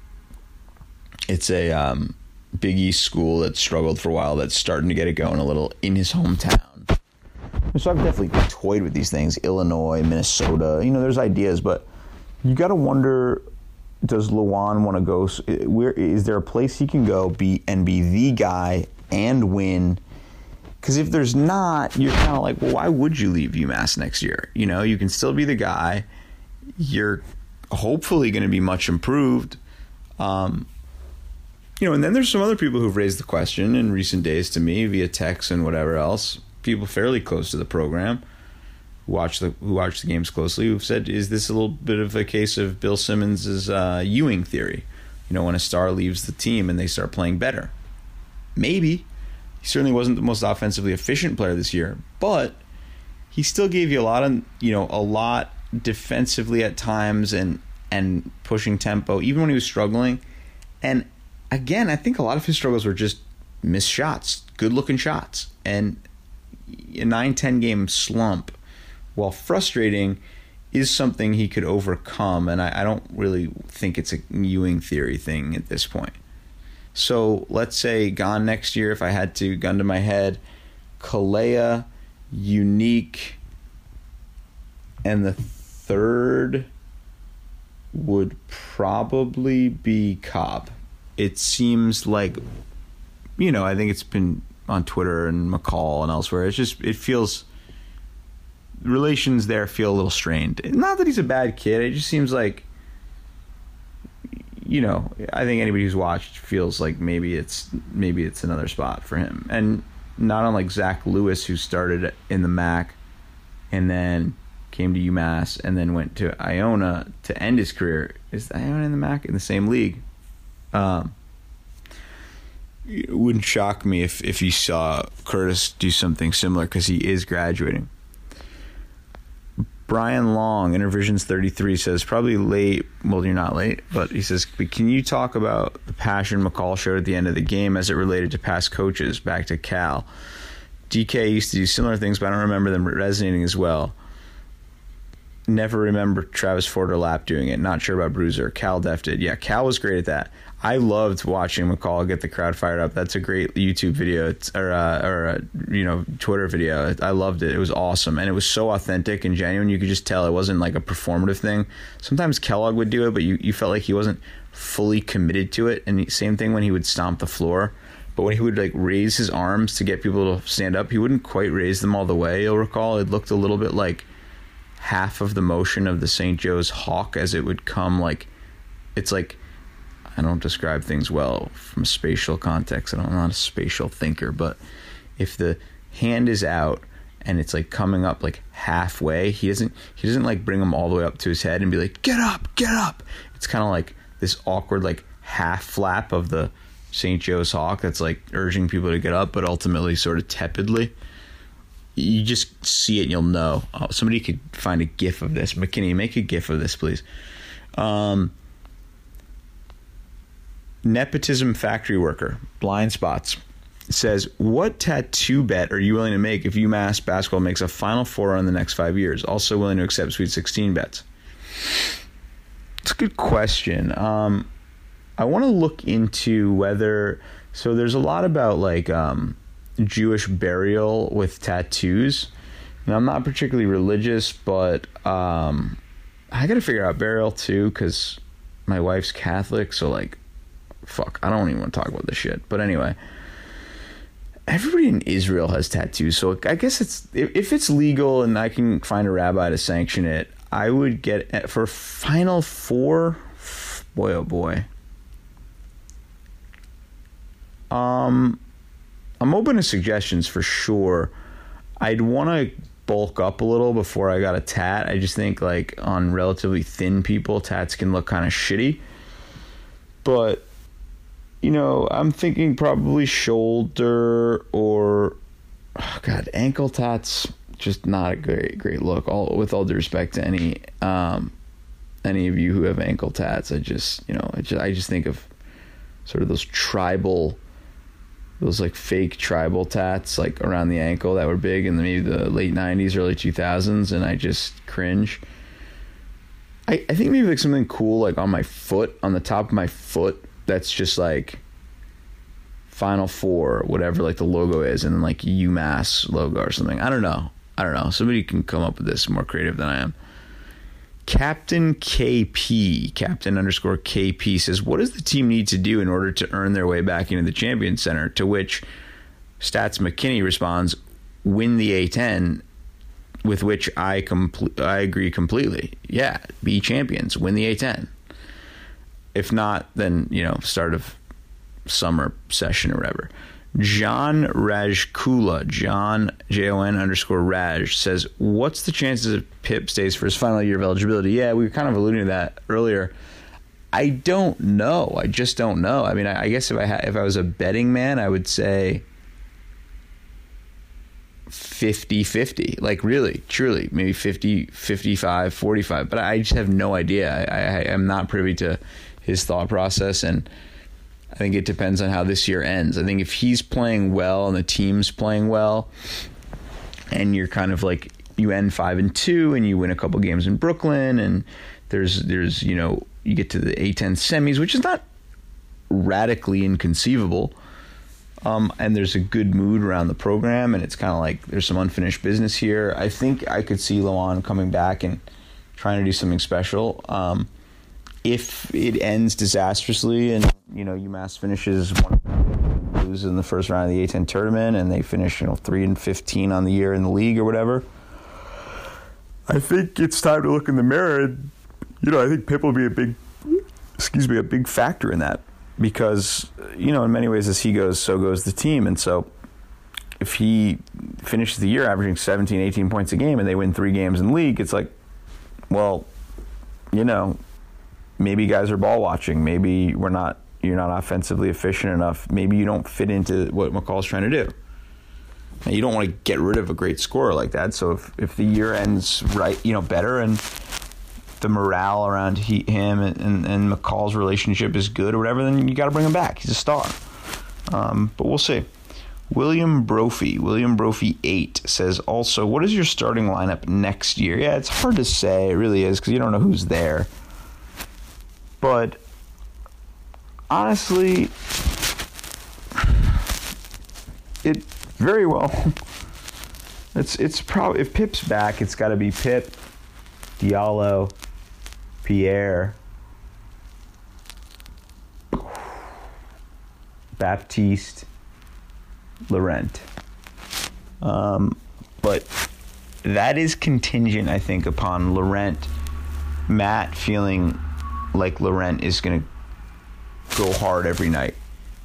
Big East school that struggled for a while that's starting to get it going a little in his hometown. So I've definitely toyed with these things. Illinois, Minnesota, you know, there's ideas, but you got to wonder, does Lewan want to go? Where is there a place he can go be the guy and win? Because if there's not, you're kind of like, well, why would you leave UMass next year? You know, you can still be the guy. You're hopefully going to be much improved. You know, and then there's some other people who've raised the question in recent days to me via text and whatever else. People fairly close to the program who watch the games closely who've said, is this a little bit of a case of Bill Simmons' Ewing theory? You know, when a star leaves the team and they start playing better. Maybe. He certainly wasn't the most offensively efficient player this year, but he still gave you a lot defensively at times and pushing tempo, even when he was struggling. And again, I think a lot of his struggles were just missed shots, good-looking shots. And a 9-10 game slump, while frustrating, is something he could overcome. And I don't really think it's a Ewing theory thing at this point. So let's say gone next year, if I had to gun to my head, Kalea, Unique, and the third would probably be Cobb. It seems like, you know, I think it's been on Twitter and McCall and elsewhere. It feels, relations there feel a little strained. Not that he's a bad kid. It just seems like, you know, I think anybody who's watched feels like maybe it's another spot for him. And not unlike Zach Lewis, who started in the MAC and then came to UMass and then went to Iona to end his career. Is Iona in the MAC in the same league? It wouldn't shock me if you saw Curtis do something similar because he is graduating. Brian Long, Intervisions 33, says, probably late. Well, you're not late, but he says, can you talk about the passion McCall showed at the end of the game as it related to past coaches back to Cal? DK used to do similar things, but I don't remember them resonating as well. Never remember Travis Ford or Lapp doing it. Not sure about Bruiser. Cal def did. Yeah, Cal was great at that. I loved watching McCall get the crowd fired up. That's a great YouTube video or Twitter video. I loved it. It was awesome, and it was so authentic and genuine. You could just tell it wasn't like a performative thing. Sometimes Kellogg would do it, but you felt like he wasn't fully committed to it. And same thing when he would stomp the floor. But when he would like raise his arms to get people to stand up, he wouldn't quite raise them all the way. You'll recall it looked a little bit like half of the motion of the St. Joe's Hawk as it would come. Like, it's like, I don't describe things well from a spatial context. I'm not a spatial thinker, but if the hand is out and it's like coming up like halfway, he doesn't like bring them all the way up to his head and be like, get up. It's kind of like this awkward like half flap of the St. Joe's Hawk that's like urging people to get up, but ultimately sort of tepidly. You just see it and you'll know. Oh, somebody could find a GIF of this. McKinney, make a GIF of this, please. Nepotism factory worker, blind spots, says, what tattoo bet are you willing to make if UMass basketball makes a Final Four in the next 5 years? Also willing to accept Sweet 16 bets. It's a good question. I want to look into whether, so there's a lot about like Jewish burial with tattoos. Now, I'm not particularly religious, but I got to figure out burial too, because my wife's Catholic, so like, fuck, I don't even want to talk about this shit. But anyway, everybody in Israel has tattoos, so I guess if it's legal and I can find a rabbi to sanction it, I would get for Final Four. Boy, oh boy. I'm open to suggestions for sure. I'd want to bulk up a little before I got a tat. I just think like on relatively thin people, tats can look kind of shitty. But, you know, I'm thinking probably shoulder or, oh God, ankle tats. Just not a great look. With all due respect to any of you who have ankle tats, I just think of sort of those like fake tribal tats like around the ankle that were big in maybe the late 90s, early 2000s, and I just cringe. I think maybe like something cool like on my foot, on the top of my foot, that's just like Final Four, whatever like the logo is, and then like UMass logo or something. I don't know. Somebody can come up with this more creative than I am. Captain _KP says, what does the team need to do in order to earn their way back into the Champions Center? To which Stats McKinney responds, win the A10, with which I agree completely. Yeah, be champions, win the A10. If not, then, you know, start of summer session or whatever. John Rajkula, John Jon_Raj says, what's the chances of Pip stays for his final year of eligibility? Yeah, we were kind of alluding to that earlier. I don't know. I just don't know. I mean, I guess if I was a betting man, I would say 50-50. Like really, truly, maybe 50, 55, 45. But I just have no idea. I am not privy to his thought process, and I think it depends on how this year ends. I think if he's playing well and the team's playing well, and you're kind of like, you end 5-2 and you win a couple games in Brooklyn, and there's you know, you get to the A10 semis, which is not radically inconceivable, and there's a good mood around the program, and it's kind of like there's some unfinished business here. I think I could see Lewan coming back and trying to do something special. If it ends disastrously and, you know, UMass finishes loses in the first round of the A10 tournament and they finish, you know, 3-15 on the year in the league or whatever, I think it's time to look in the mirror. And, you know, I think Pip will be a big factor in that, because, you know, in many ways, as he goes, so goes the team. And so if he finishes the year averaging 17, 18 points a game and they win 3 games in the league, it's like, well, you know, maybe guys are ball watching. Maybe you're not offensively efficient enough. Maybe you don't fit into what McCall's trying to do. And you don't want to get rid of a great scorer like that. So if the year ends right, you know, better, and the morale around him and McCall's relationship is good or whatever, then you got to bring him back. He's a star. But we'll see. William Brophy 8 says, also, what is your starting lineup next year? Yeah, it's hard to say. It really is, because you don't know who's there. But honestly, it very well. It's probably, if Pip's back, it's got to be Pip, Diallo, Pierre, Baptiste, Laurent. But that is contingent, I think, upon Matt feeling like Laurent is going to go hard every night.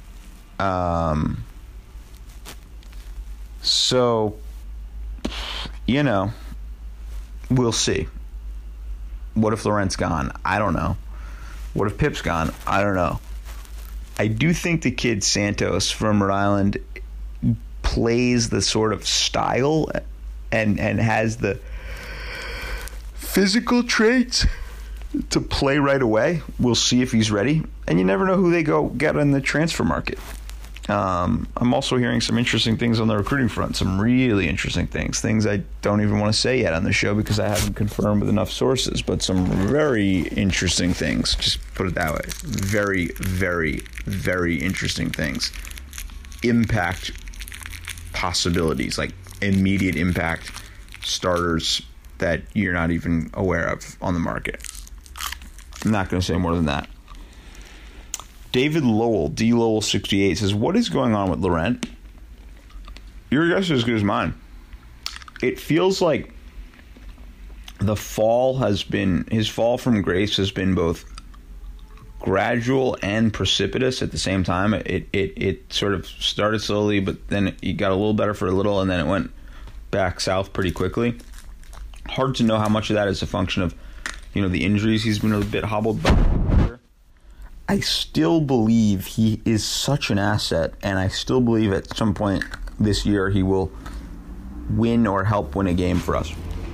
So, you know, we'll see. What if Laurent's gone? I don't know. What if Pip's gone? I don't know. I do think the kid Santos from Rhode Island plays the sort of style and has the physical traits to play right away. We'll see if he's ready. And you never know who they go get in the transfer market. I'm also hearing some interesting things on the recruiting front, some really interesting things I don't even want to say yet on the show because I haven't confirmed with enough sources, but some very interesting things. Just put it that way. Very, very, very interesting things. Impact possibilities, like immediate impact starters that you're not even aware of on the market. I'm not going to say more than that. David Lowell, D. Lowell 68, says, what is going on with Laurent? Your guess is as good as mine. It feels like his fall from grace has been both gradual and precipitous at the same time. It sort of started slowly, but then it got a little better for a little, and then it went back south pretty quickly. Hard to know how much of that is a function of, the injuries he's been a bit hobbled by. I still believe he is such an asset, and I still believe at some point this year he will win or help win a game for us.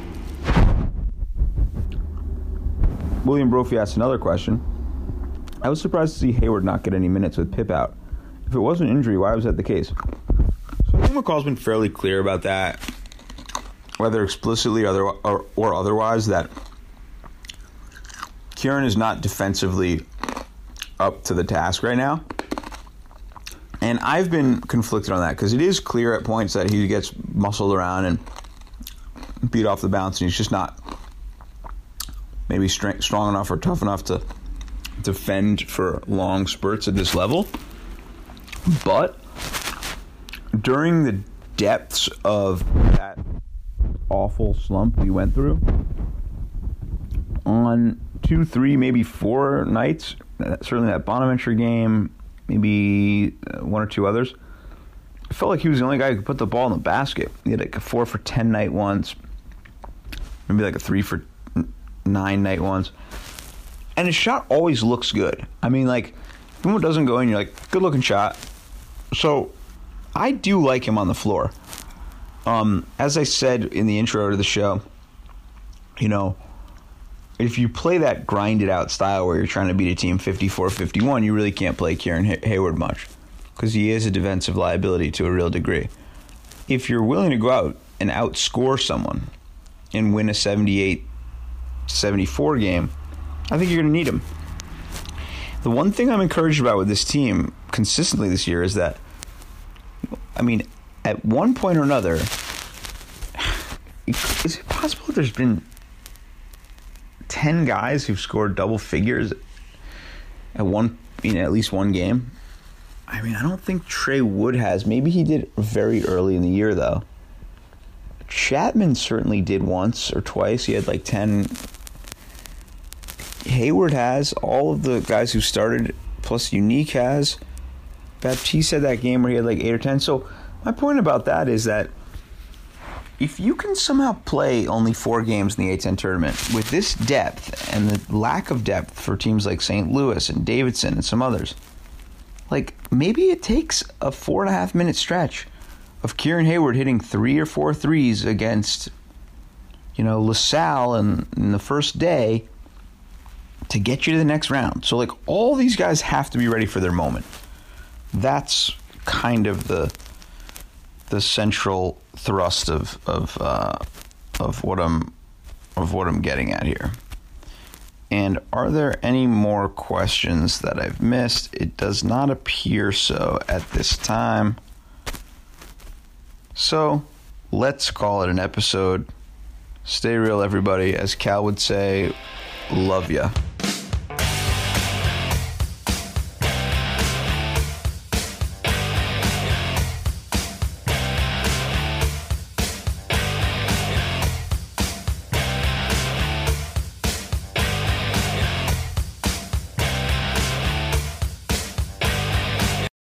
William Brophy asked another question. I was surprised to see Hayward not get any minutes with Pip out. If it wasn't injury, why was that the case? So I think McCall's been fairly clear about that, whether explicitly or otherwise, that Kieran is not defensively up to the task right now. And I've been conflicted on that because it is clear at points that he gets muscled around and beat off the bounce, and he's just not maybe strong enough or tough enough to defend for long spurts at this level. But during the depths of that awful slump we went through, on 2, 3, maybe 4 nights, certainly that Bonaventure game, maybe 1 or 2 others, I felt like he was the only guy who could put the ball in the basket. He had like a 4 for 10 night once, maybe like a 3 for 9 night once. And his shot always looks good. I mean, like, even when it doesn't go in, you're like, good looking shot. So I do like him on the floor. As I said in the intro to the show, if you play that grinded out style where you're trying to beat a team 54-51, you really can't play Kieran Hayward much because he is a defensive liability to a real degree. If you're willing to go out and outscore someone and win a 78-74 game, I think you're going to need him. The one thing I'm encouraged about with this team consistently this year is that, at one point or another, is it possible there's been 10 guys who've scored double figures at least one game? I don't think Trey Wood has. Maybe he did very early in the year, though. Chapman certainly did once or twice. He had like 10. Hayward has. All of the guys who started, plus Unique has. Baptiste had that game where he had like 8 or 10. So my point about that is that if you can somehow play only 4 games in the A-10 tournament with this depth and the lack of depth for teams like St. Louis and Davidson and some others, like maybe it takes a 4.5 minute stretch of Kieran Hayward hitting 3 or 4 threes against, LaSalle in the first day to get you to the next round. So like all these guys have to be ready for their moment. That's kind of the central thrust of what I'm getting at here. And are there any more questions that I've missed? It does not appear so at this time. So let's call it an episode. Stay real, everybody. As Cal would say, love ya.